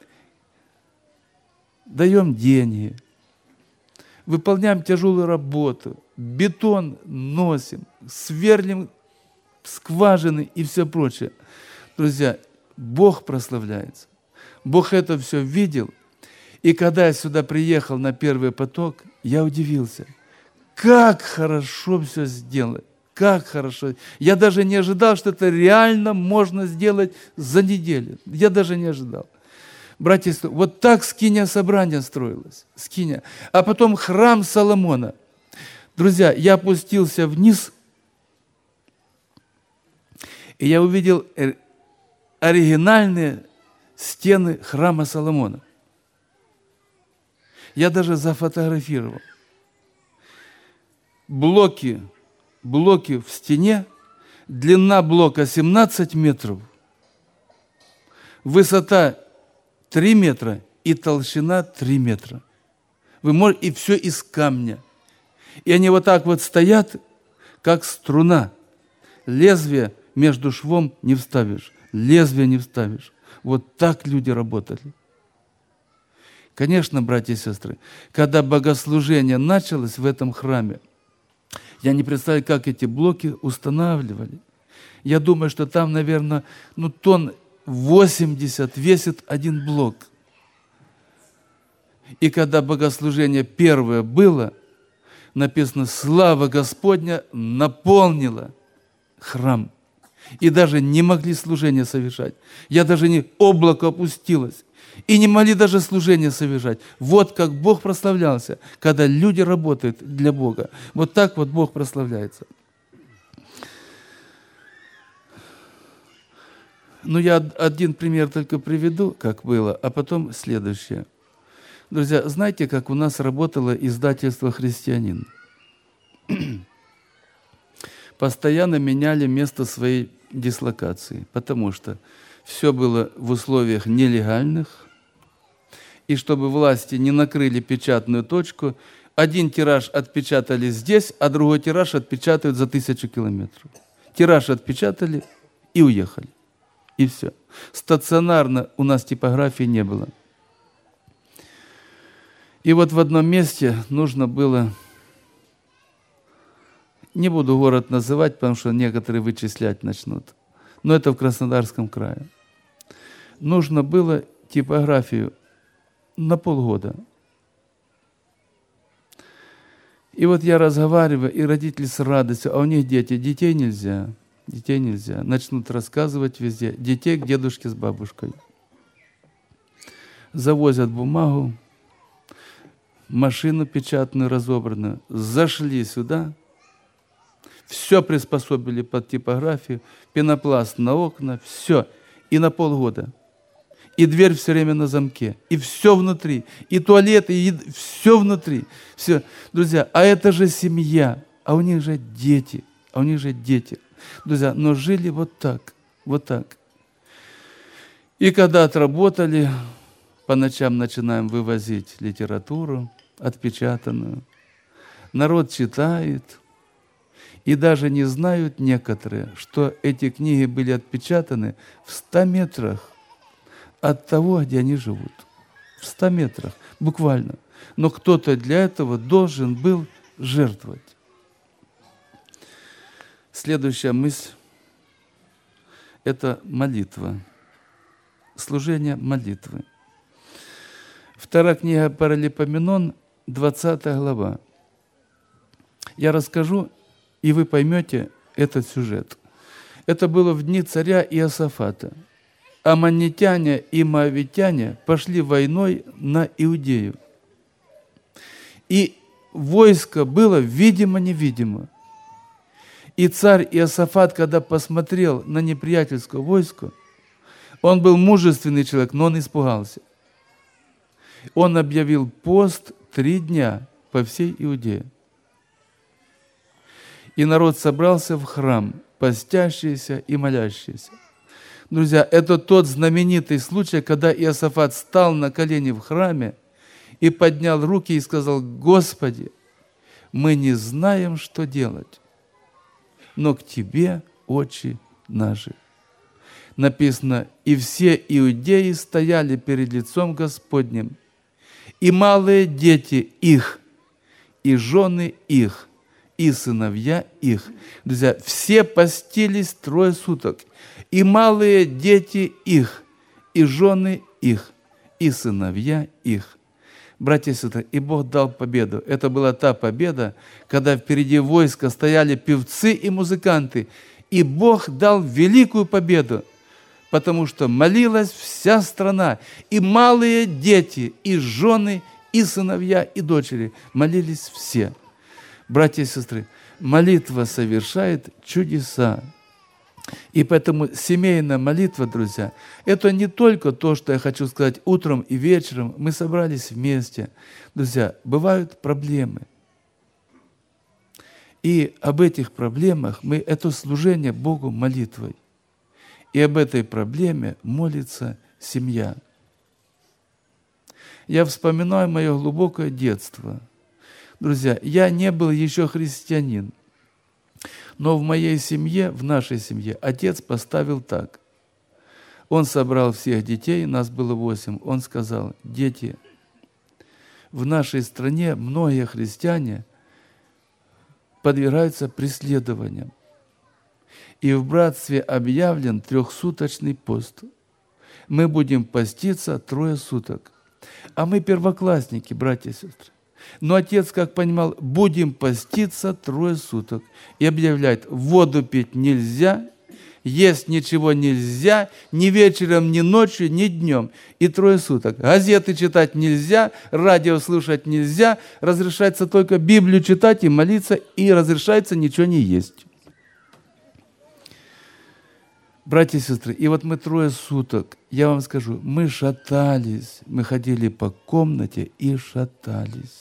Speaker 1: даем деньги, выполняем тяжелую работу, бетон носим, сверлим скважины и все прочее. Друзья, Бог прославляется. Бог это все видел. И когда я сюда приехал на первый поток, я удивился. Как хорошо все сделать. Как хорошо. Я даже не ожидал, что это реально можно сделать за неделю. Я даже не ожидал. Братья, вот так скиния собрания строилась. Скиния. А потом храм Соломона. Друзья, я опустился вниз, и я увидел оригинальные стены храма Соломона. Я даже зафотографировал. Блоки в стене, длина блока 17 метров, высота 3 метра и толщина 3 метра. Вы можете, и все из камня. И они вот так вот стоят, как струна. Лезвие между швом не вставишь. Лезвие не вставишь. Вот так люди работали. Конечно, братья и сестры, когда богослужение началось в этом храме, я не представляю, как эти блоки устанавливали. Я думаю, что там, наверное, тонн 80 весит один блок. И когда богослужение первое было, написано, слава Господня наполнила храм. И даже не могли служение совершать. Облако опустилось. И не могли даже служение совершать. Вот как Бог прославлялся, когда люди работают для Бога. Вот так вот Бог прославляется. Я один пример только приведу, как было, а потом следующее. Друзья, знаете, как у нас работало издательство «Христианин»? Постоянно меняли место своей дислокации, потому что все было в условиях нелегальных, и чтобы власти не накрыли печатную точку, один тираж отпечатали здесь, а другой тираж отпечатают за 1000 километров. Тираж отпечатали и уехали. И все. Стационарно у нас типографии не было. И вот в одном месте нужно было, не буду город называть, потому что некоторые вычислять начнут, но это в Краснодарском крае. Нужно было типографию на полгода. И вот я разговариваю, и родители с радостью, а у них дети. Детей нельзя. Начнут рассказывать везде. Детей к дедушке с бабушкой. Завозят бумагу, машину печатную разобранную. Зашли сюда. Все приспособили под типографию. Пенопласт на окна. Все. И на полгода. И дверь все время на замке. И все внутри. И туалет, и все внутри. Все. Друзья, а это же семья. А у них же дети. Друзья, но жили вот так. И когда отработали, по ночам начинаем вывозить литературу отпечатанную. Народ читает. И даже не знают некоторые, что эти книги были отпечатаны в 100 метрах от того, где они живут. В 100 метрах, буквально. Но кто-то для этого должен был жертвовать. Следующая мысль – это молитва. Служение молитвы. Вторая книга Паралипоменон, 20 глава. Я расскажу, и вы поймете этот сюжет. Это было в дни царя Иосафата. Аммонитяне и моавитяне пошли войной на Иудею. И войско было видимо-невидимо. И царь Иосафат, когда посмотрел на неприятельское войско, он был мужественный человек, но он испугался. Он объявил пост 3 дня по всей Иудее. И народ собрался в храм, постящийся и молящийся. Друзья, это тот знаменитый случай, когда Иосафат стал на колени в храме и поднял руки и сказал: «Господи, мы не знаем, что делать, но к Тебе очи наши». Написано: «И все иудеи стояли перед лицом Господним, и малые дети их, и жены их, и сыновья их». Друзья, все постились 3 суток. И малые дети их, и жены их, и сыновья их. Братья и сестры, и Бог дал победу. Это была та победа, когда впереди войска стояли певцы и музыканты. И Бог дал великую победу, потому что молилась вся страна. И малые дети, и жены, и сыновья, и дочери. Молились все. Братья и сестры, молитва совершает чудеса. И поэтому семейная молитва, друзья, это не только то, что я хочу сказать утром и вечером. Мы собрались вместе. Друзья, бывают проблемы. И об этих проблемах это служение Богу молитвой. И об этой проблеме молится семья. Я вспоминаю мое глубокое детство. Друзья, я не был еще христианин. Но в моей семье, в нашей семье, отец поставил так. Он собрал всех детей, нас было 8. Он сказал: дети, в нашей стране многие христиане подвергаются преследованиям. И в братстве объявлен 3-суточный пост. Мы будем поститься 3 суток. А мы первоклассники, братья и сестры. Но отец, как понимал, будем поститься 3 суток. И объявляет: воду пить нельзя, есть ничего нельзя, ни вечером, ни ночью, ни днем. И 3 суток. Газеты читать нельзя, радио слушать нельзя, разрешается только Библию читать и молиться, и разрешается ничего не есть. Братья и сестры, и вот мы 3 суток, я вам скажу, мы шатались, мы ходили по комнате и шатались.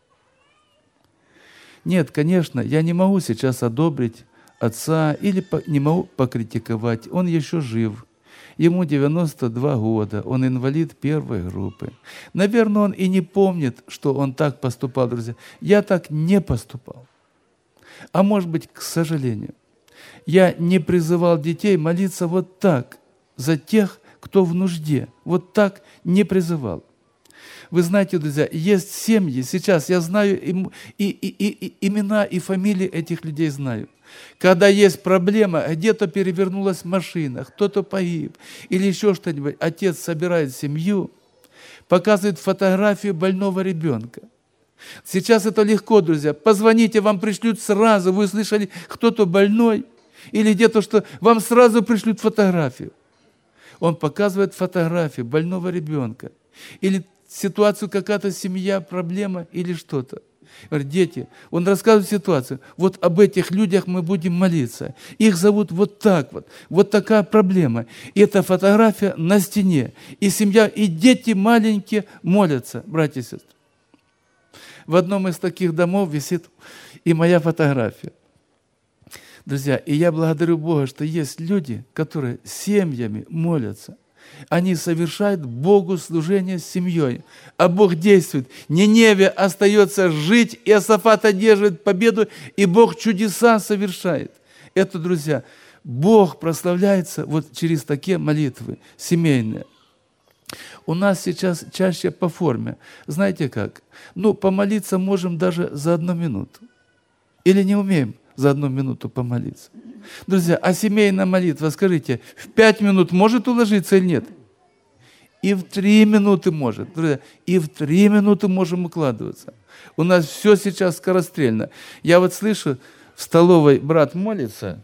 Speaker 1: Нет, конечно, я не могу сейчас одобрить отца или не могу покритиковать. Он еще жив. Ему 92 года, он инвалид 1 группы. Наверное, он и не помнит, что он так поступал, друзья. Я так не поступал. А может быть, к сожалению, я не призывал детей молиться вот так за тех, кто в нужде. Вот так не призывал. Вы знаете, друзья, есть семьи, сейчас я знаю имена и фамилии этих людей знаю. Когда есть проблема, где-то перевернулась машина, кто-то погиб или еще что-нибудь, отец собирает семью, показывает фотографию больного ребенка. Сейчас это легко, друзья. Позвоните, вам пришлют сразу, вы слышали, кто-то больной, или где-то что, вам сразу пришлют фотографию. Он показывает фотографию больного ребенка. Или ситуацию, какая-то семья, проблема или что-то. Говорит: дети, он рассказывает ситуацию. Вот об этих людях мы будем молиться. Их зовут вот так вот. Вот такая проблема. И эта фотография на стене. И семья, и дети маленькие молятся, братья и сестры. В одном из таких домов висит и моя фотография. Друзья, и я благодарю Бога, что есть люди, которые семьями молятся. Они совершают Богу служение с семьей. А Бог действует. Ниневе остается жить, Иосафат одерживает победу, и Бог чудеса совершает. Это, друзья, Бог прославляется вот через такие молитвы семейные. У нас сейчас чаще по форме. Знаете как? Помолиться можем даже за 1 минуту. Или не умеем за 1 минуту помолиться. Друзья, а семейная молитва, скажите, в 5 минут может уложиться или нет? И в 3 минуты может. Друзья, и в 3 минуты можем укладываться. У нас все сейчас скорострельно. Я вот слышу, в столовой брат молится,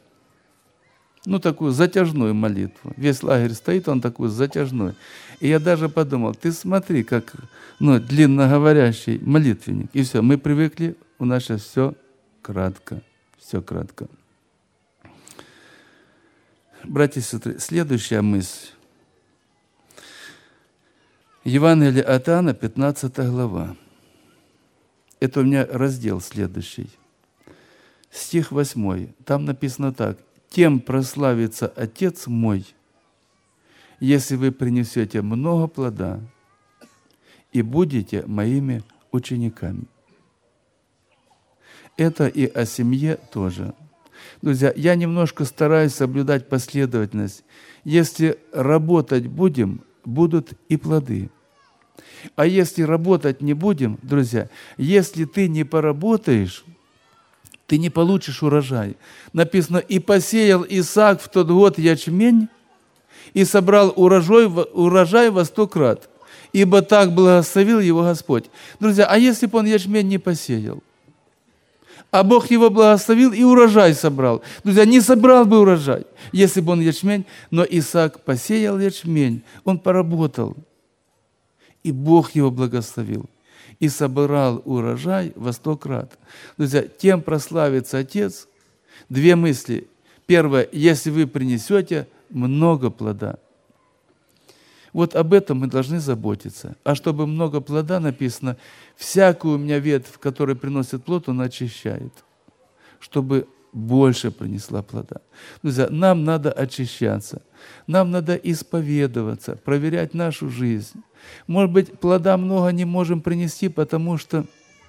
Speaker 1: такую затяжную молитву. Весь лагерь стоит, он такой затяжной. И я даже подумал, ты смотри, как длинноговорящий молитвенник. И все, мы привыкли, у нас сейчас все кратко. Все кратко. Братья и сестры, следующая мысль. Евангелие от Иоанна, 15 глава. Это у меня раздел следующий. Стих 8. Там написано так. «Тем прославится Отец мой, если вы принесете много плода и будете моими учениками». Это и о семье тоже. Друзья, я немножко стараюсь соблюдать последовательность. Если работать будем, будут и плоды. А если работать не будем, друзья, если ты не поработаешь, ты не получишь урожай. Написано, и посеял Исаак в тот год ячмень, и собрал урожай во 100 крат, ибо так благословил его Господь. Друзья, а если бы он ячмень не посеял? А Бог его благословил и урожай собрал. Друзья, не собрал бы урожай, если бы он ячмень, но Исаак посеял ячмень, он поработал, и Бог его благословил, и собрал урожай во 100 крат. Друзья, тем прославится Отец. Две мысли. Первое, если вы принесете много плода. Вот об этом мы должны заботиться. А чтобы много плода, написано, всякую у меня ветвь, которая приносит плод, он очищает, чтобы больше принесла плода. Друзья, нам надо очищаться, нам надо исповедоваться, проверять нашу жизнь. Может быть, плода много не можем принести, потому что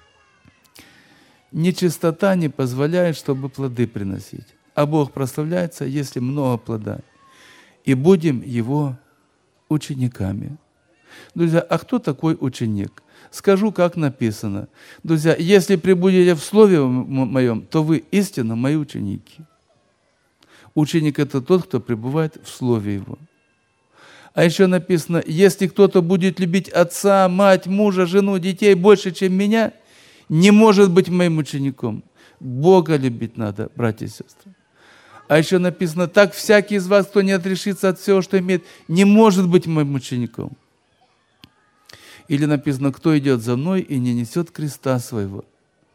Speaker 1: нечистота не позволяет, чтобы плоды приносить. А Бог прославляется, если много плода. И будем Его учениками. Друзья, а кто такой ученик? Скажу, как написано. Друзья, если пребудете в Слове Моем, то вы истинно Мои ученики. Ученик – это тот, кто пребывает в Слове Его. А еще написано, если кто-то будет любить отца, мать, мужа, жену, детей больше, чем меня, не может быть моим учеником. Бога любить надо, братья и сестры. А еще написано, так всякий из вас, кто не отрешится от всего, что имеет, не может быть моим учеником. Или написано, кто идет за мной и не несет креста своего,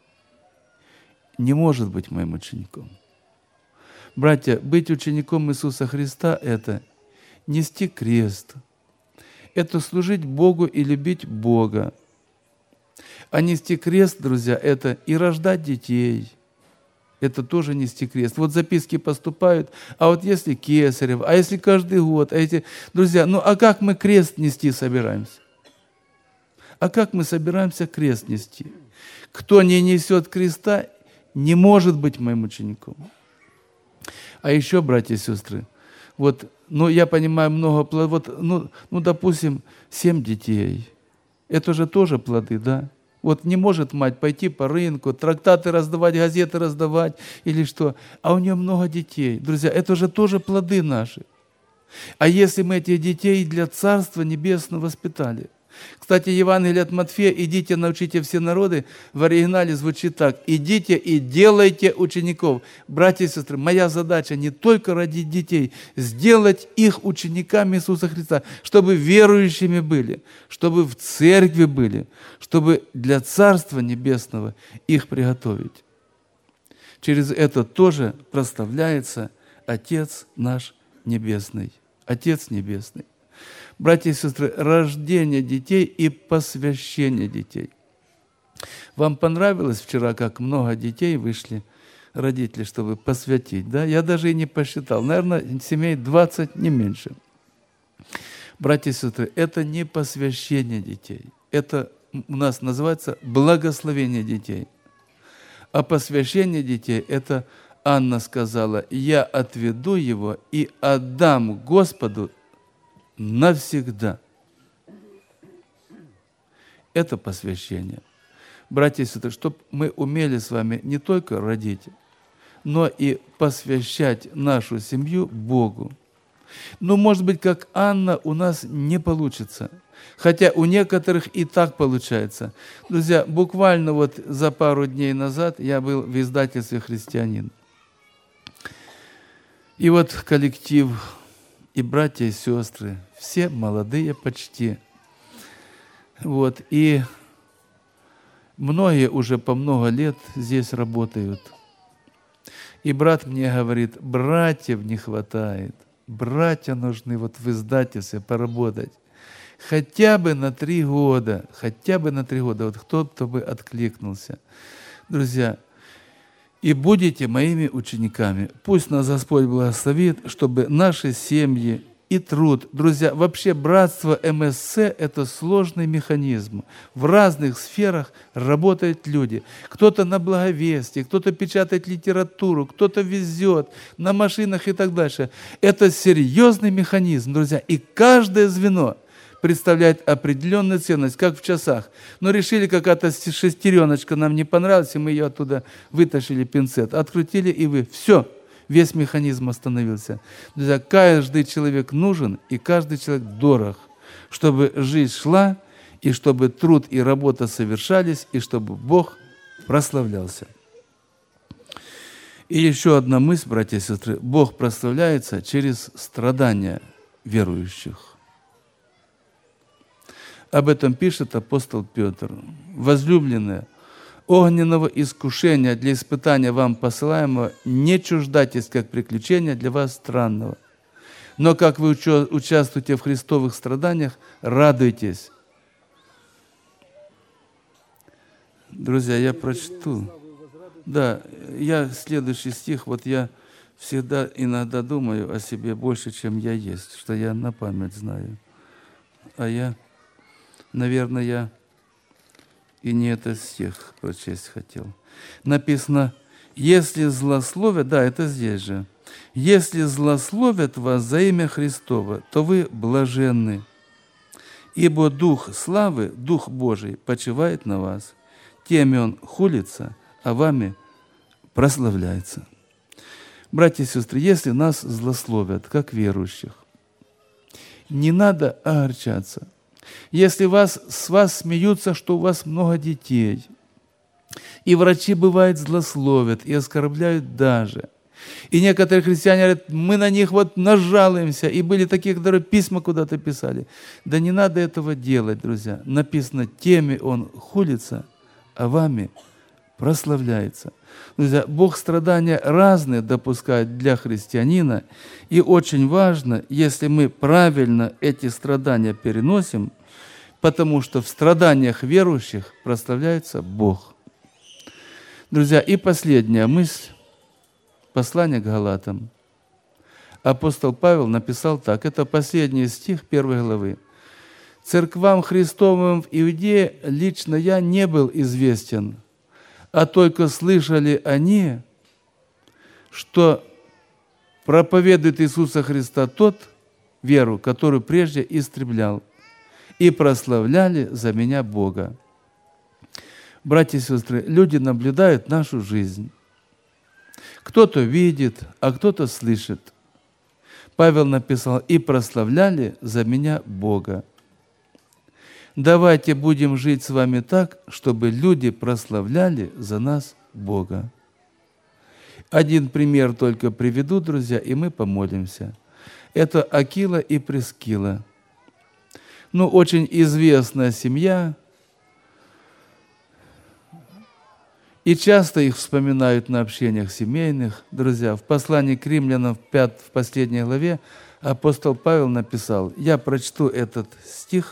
Speaker 1: не может быть моим учеником. Братья, быть учеником Иисуса Христа – это нести крест, это служить Богу и любить Бога. А нести крест, друзья, это и рождать детей, это тоже нести крест. Вот записки поступают, а вот если кесарево, а если каждый год, а эти... Друзья, ну а как мы крест нести собираемся? А как мы собираемся крест нести? Кто не несет креста, не может быть моим учеником. А еще, братья и сестры, вот, ну я понимаю, много плодов, вот, ну допустим, 7 детей. Это же тоже плоды, да? Вот не может мать пойти по рынку, трактаты раздавать, газеты раздавать или что. А у нее много детей. Друзья, это же тоже плоды наши. А если мы этих детей для Царства Небесного воспитали? Кстати, Евангелие от Матфея «Идите, научите все народы» в оригинале звучит так: «Идите и делайте учеников». Братья и сестры, моя задача не только родить детей, сделать их учениками Иисуса Христа, чтобы верующими были, чтобы в церкви были, чтобы для Царства Небесного их приготовить. Через это тоже прославляется Отец наш Небесный. Отец Небесный. Братья и сестры, рождение детей и посвящение детей. Вам понравилось вчера, как много детей вышли, родители, чтобы посвятить, да? Я даже и не посчитал. Наверное, семей 20, не меньше. Братья и сестры, это не посвящение детей. Это у нас называется благословение детей. А посвящение детей – это Анна сказала: «Я отведу его и отдам Господу навсегда». Это посвящение. Братья и сестры, чтобы мы умели с вами не только родить, но и посвящать нашу семью Богу. Но, может быть, как Анна, у нас не получится. Хотя у некоторых и так получается. Друзья, буквально вот за пару дней назад я был в издательстве «Христианин». И вот коллектив, и братья, и сестры, все молодые почти. Вот, и многие уже по много лет здесь работают. И брат мне говорит: братьев не хватает. братья нужны вот в издательстве поработать. Хотя бы на 3 года, вот кто-то бы откликнулся. Друзья, и будете моими учениками. Пусть нас Господь благословит, чтобы наши семьи и труд. Друзья, вообще братство МСЦ – это сложный механизм. В разных сферах работают люди. Кто-то на благовестии, кто-то печатает литературу, кто-то везет на машинах и так дальше. Это серьезный механизм, друзья. И каждое звено представляет определенную ценность, как в часах. Но решили, какая-то шестереночка нам не понравилась, и мы ее оттуда вытащили, пинцет, открутили, и вы. Все. Весь механизм остановился. Друзья, каждый человек нужен, и каждый человек дорог, чтобы жизнь шла, и чтобы труд и работа совершались, и чтобы Бог прославлялся. И еще одна мысль, братья и сестры. Бог прославляется через страдания верующих. Об этом пишет апостол Петр. «Возлюбленные, огненного искушения для испытания вам посылаемого не чуждайтесь, как приключения для вас странного. Но как вы участвуете в христовых страданиях, радуйтесь». Друзья, я прочту. Да, я следующий стих, вот я всегда иногда думаю о себе больше, чем я есть, что я на память знаю. А я, наверное, я и не этот стих прочесть хотел. Написано, если злословят, да, это здесь же, если злословят вас за имя Христово, то вы блаженны, ибо Дух славы, Дух Божий почивает на вас. Теми Он хулится, а вами прославляется. Братья и сестры, если нас злословят, как верующих, не надо огорчаться. Если с вас смеются, что у вас много детей, и врачи, бывает, злословят и оскорбляют даже, и некоторые христиане говорят, мы на них вот нажалуемся, и были такие, которые письма куда-то писали. Да не надо этого делать, друзья. Написано, теми Он хулится, а вами прославляется. Друзья, Бог страдания разные допускает для христианина, и очень важно, если мы правильно эти страдания переносим, потому что в страданиях верующих прославляется Бог. Друзья, и последняя мысль, послание к Галатам. Апостол Павел написал так, это последний стих 1 главы. «Церквам Христовым в Иудее лично я не был известен, а только слышали они, что проповедует Иисуса Христа тот, веру, которую прежде истреблял, и прославляли за меня Бога». Братья и сестры, люди наблюдают нашу жизнь. Кто-то видит, а кто-то слышит. Павел написал, и прославляли за меня Бога. Давайте будем жить с вами так, чтобы люди прославляли за нас Бога. Один пример только приведу, друзья, и мы помолимся. Это Акила и Прискила. Очень известная семья, и часто их вспоминают на общениях семейных. Друзья, в послании к римлянам в последней главе апостол Павел написал, я прочту этот стих,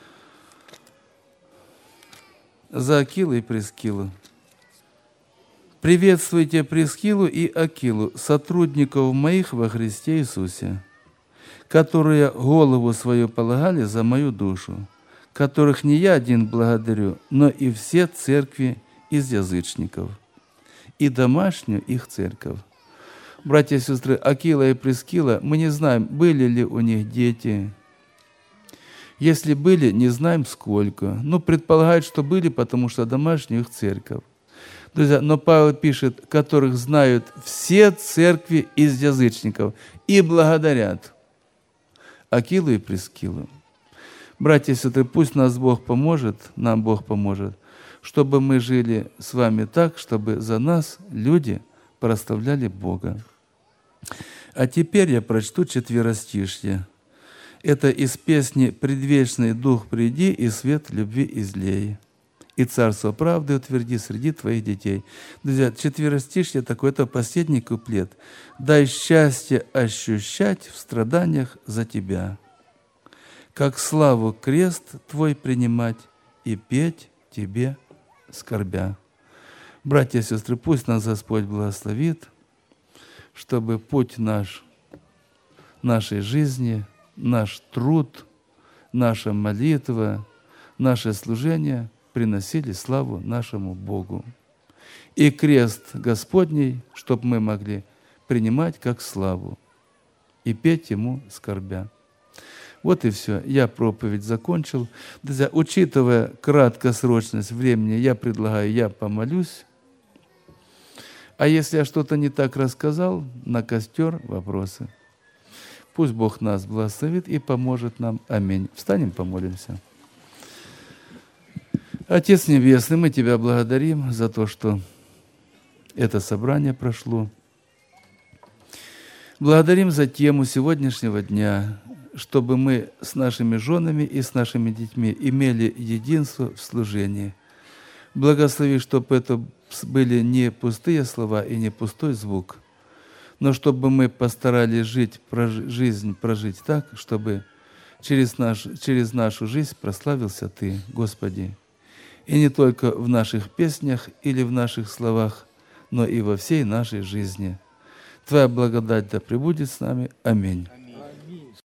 Speaker 1: за Акилу и Прискилу. «Приветствуйте Прискилу и Акилу, сотрудников моих во Христе Иисусе, которые голову свою полагали за мою душу, которых не я один благодарю, но и все церкви из язычников, и домашнюю их церковь». Братья и сестры, Акила и Прискила, мы не знаем, были ли у них дети. Если были, не знаем сколько. Предполагают, что были, потому что домашняя их церковь. Друзья, но Павел пишет, которых знают все церкви из язычников и благодарят Акилу и Прискилу. Братья и сестры, пусть нас Бог поможет, нам Бог поможет, чтобы мы жили с вами так, чтобы за нас люди прославляли Бога. А теперь я прочту четверостишье. Это из песни «Предвечный Дух приди и свет любви излей». и царство правды утверди среди твоих детей. Друзья, четверостишье такое, это последний куплет. Дай счастье ощущать в страданиях за тебя, как славу крест твой принимать и петь тебе скорбя. Братья и сестры, пусть нас Господь благословит, чтобы путь наш, нашей жизни, наш труд, наша молитва, наше служение приносили славу нашему Богу. И крест Господний, чтобы мы могли принимать как славу и петь Ему скорбя. Вот и все. Я проповедь закончил. Друзья, учитывая краткосрочность времени, я предлагаю, я помолюсь. А если я что-то не так рассказал, на костер вопросы. Пусть Бог нас благословит и поможет нам. Аминь. Встанем, помолимся. Отец Небесный, мы Тебя благодарим за то, что это собрание прошло. Благодарим за тему сегодняшнего дня, чтобы мы с нашими женами и с нашими детьми имели единство в служении. Благослови, чтобы это были не пустые слова и не пустой звук, но чтобы мы постарались жизнь прожить так, чтобы через нашу жизнь прославился Ты, Господи. И не только в наших песнях или в наших словах, но и во всей нашей жизни. Твоя благодать да пребудет с нами. Аминь.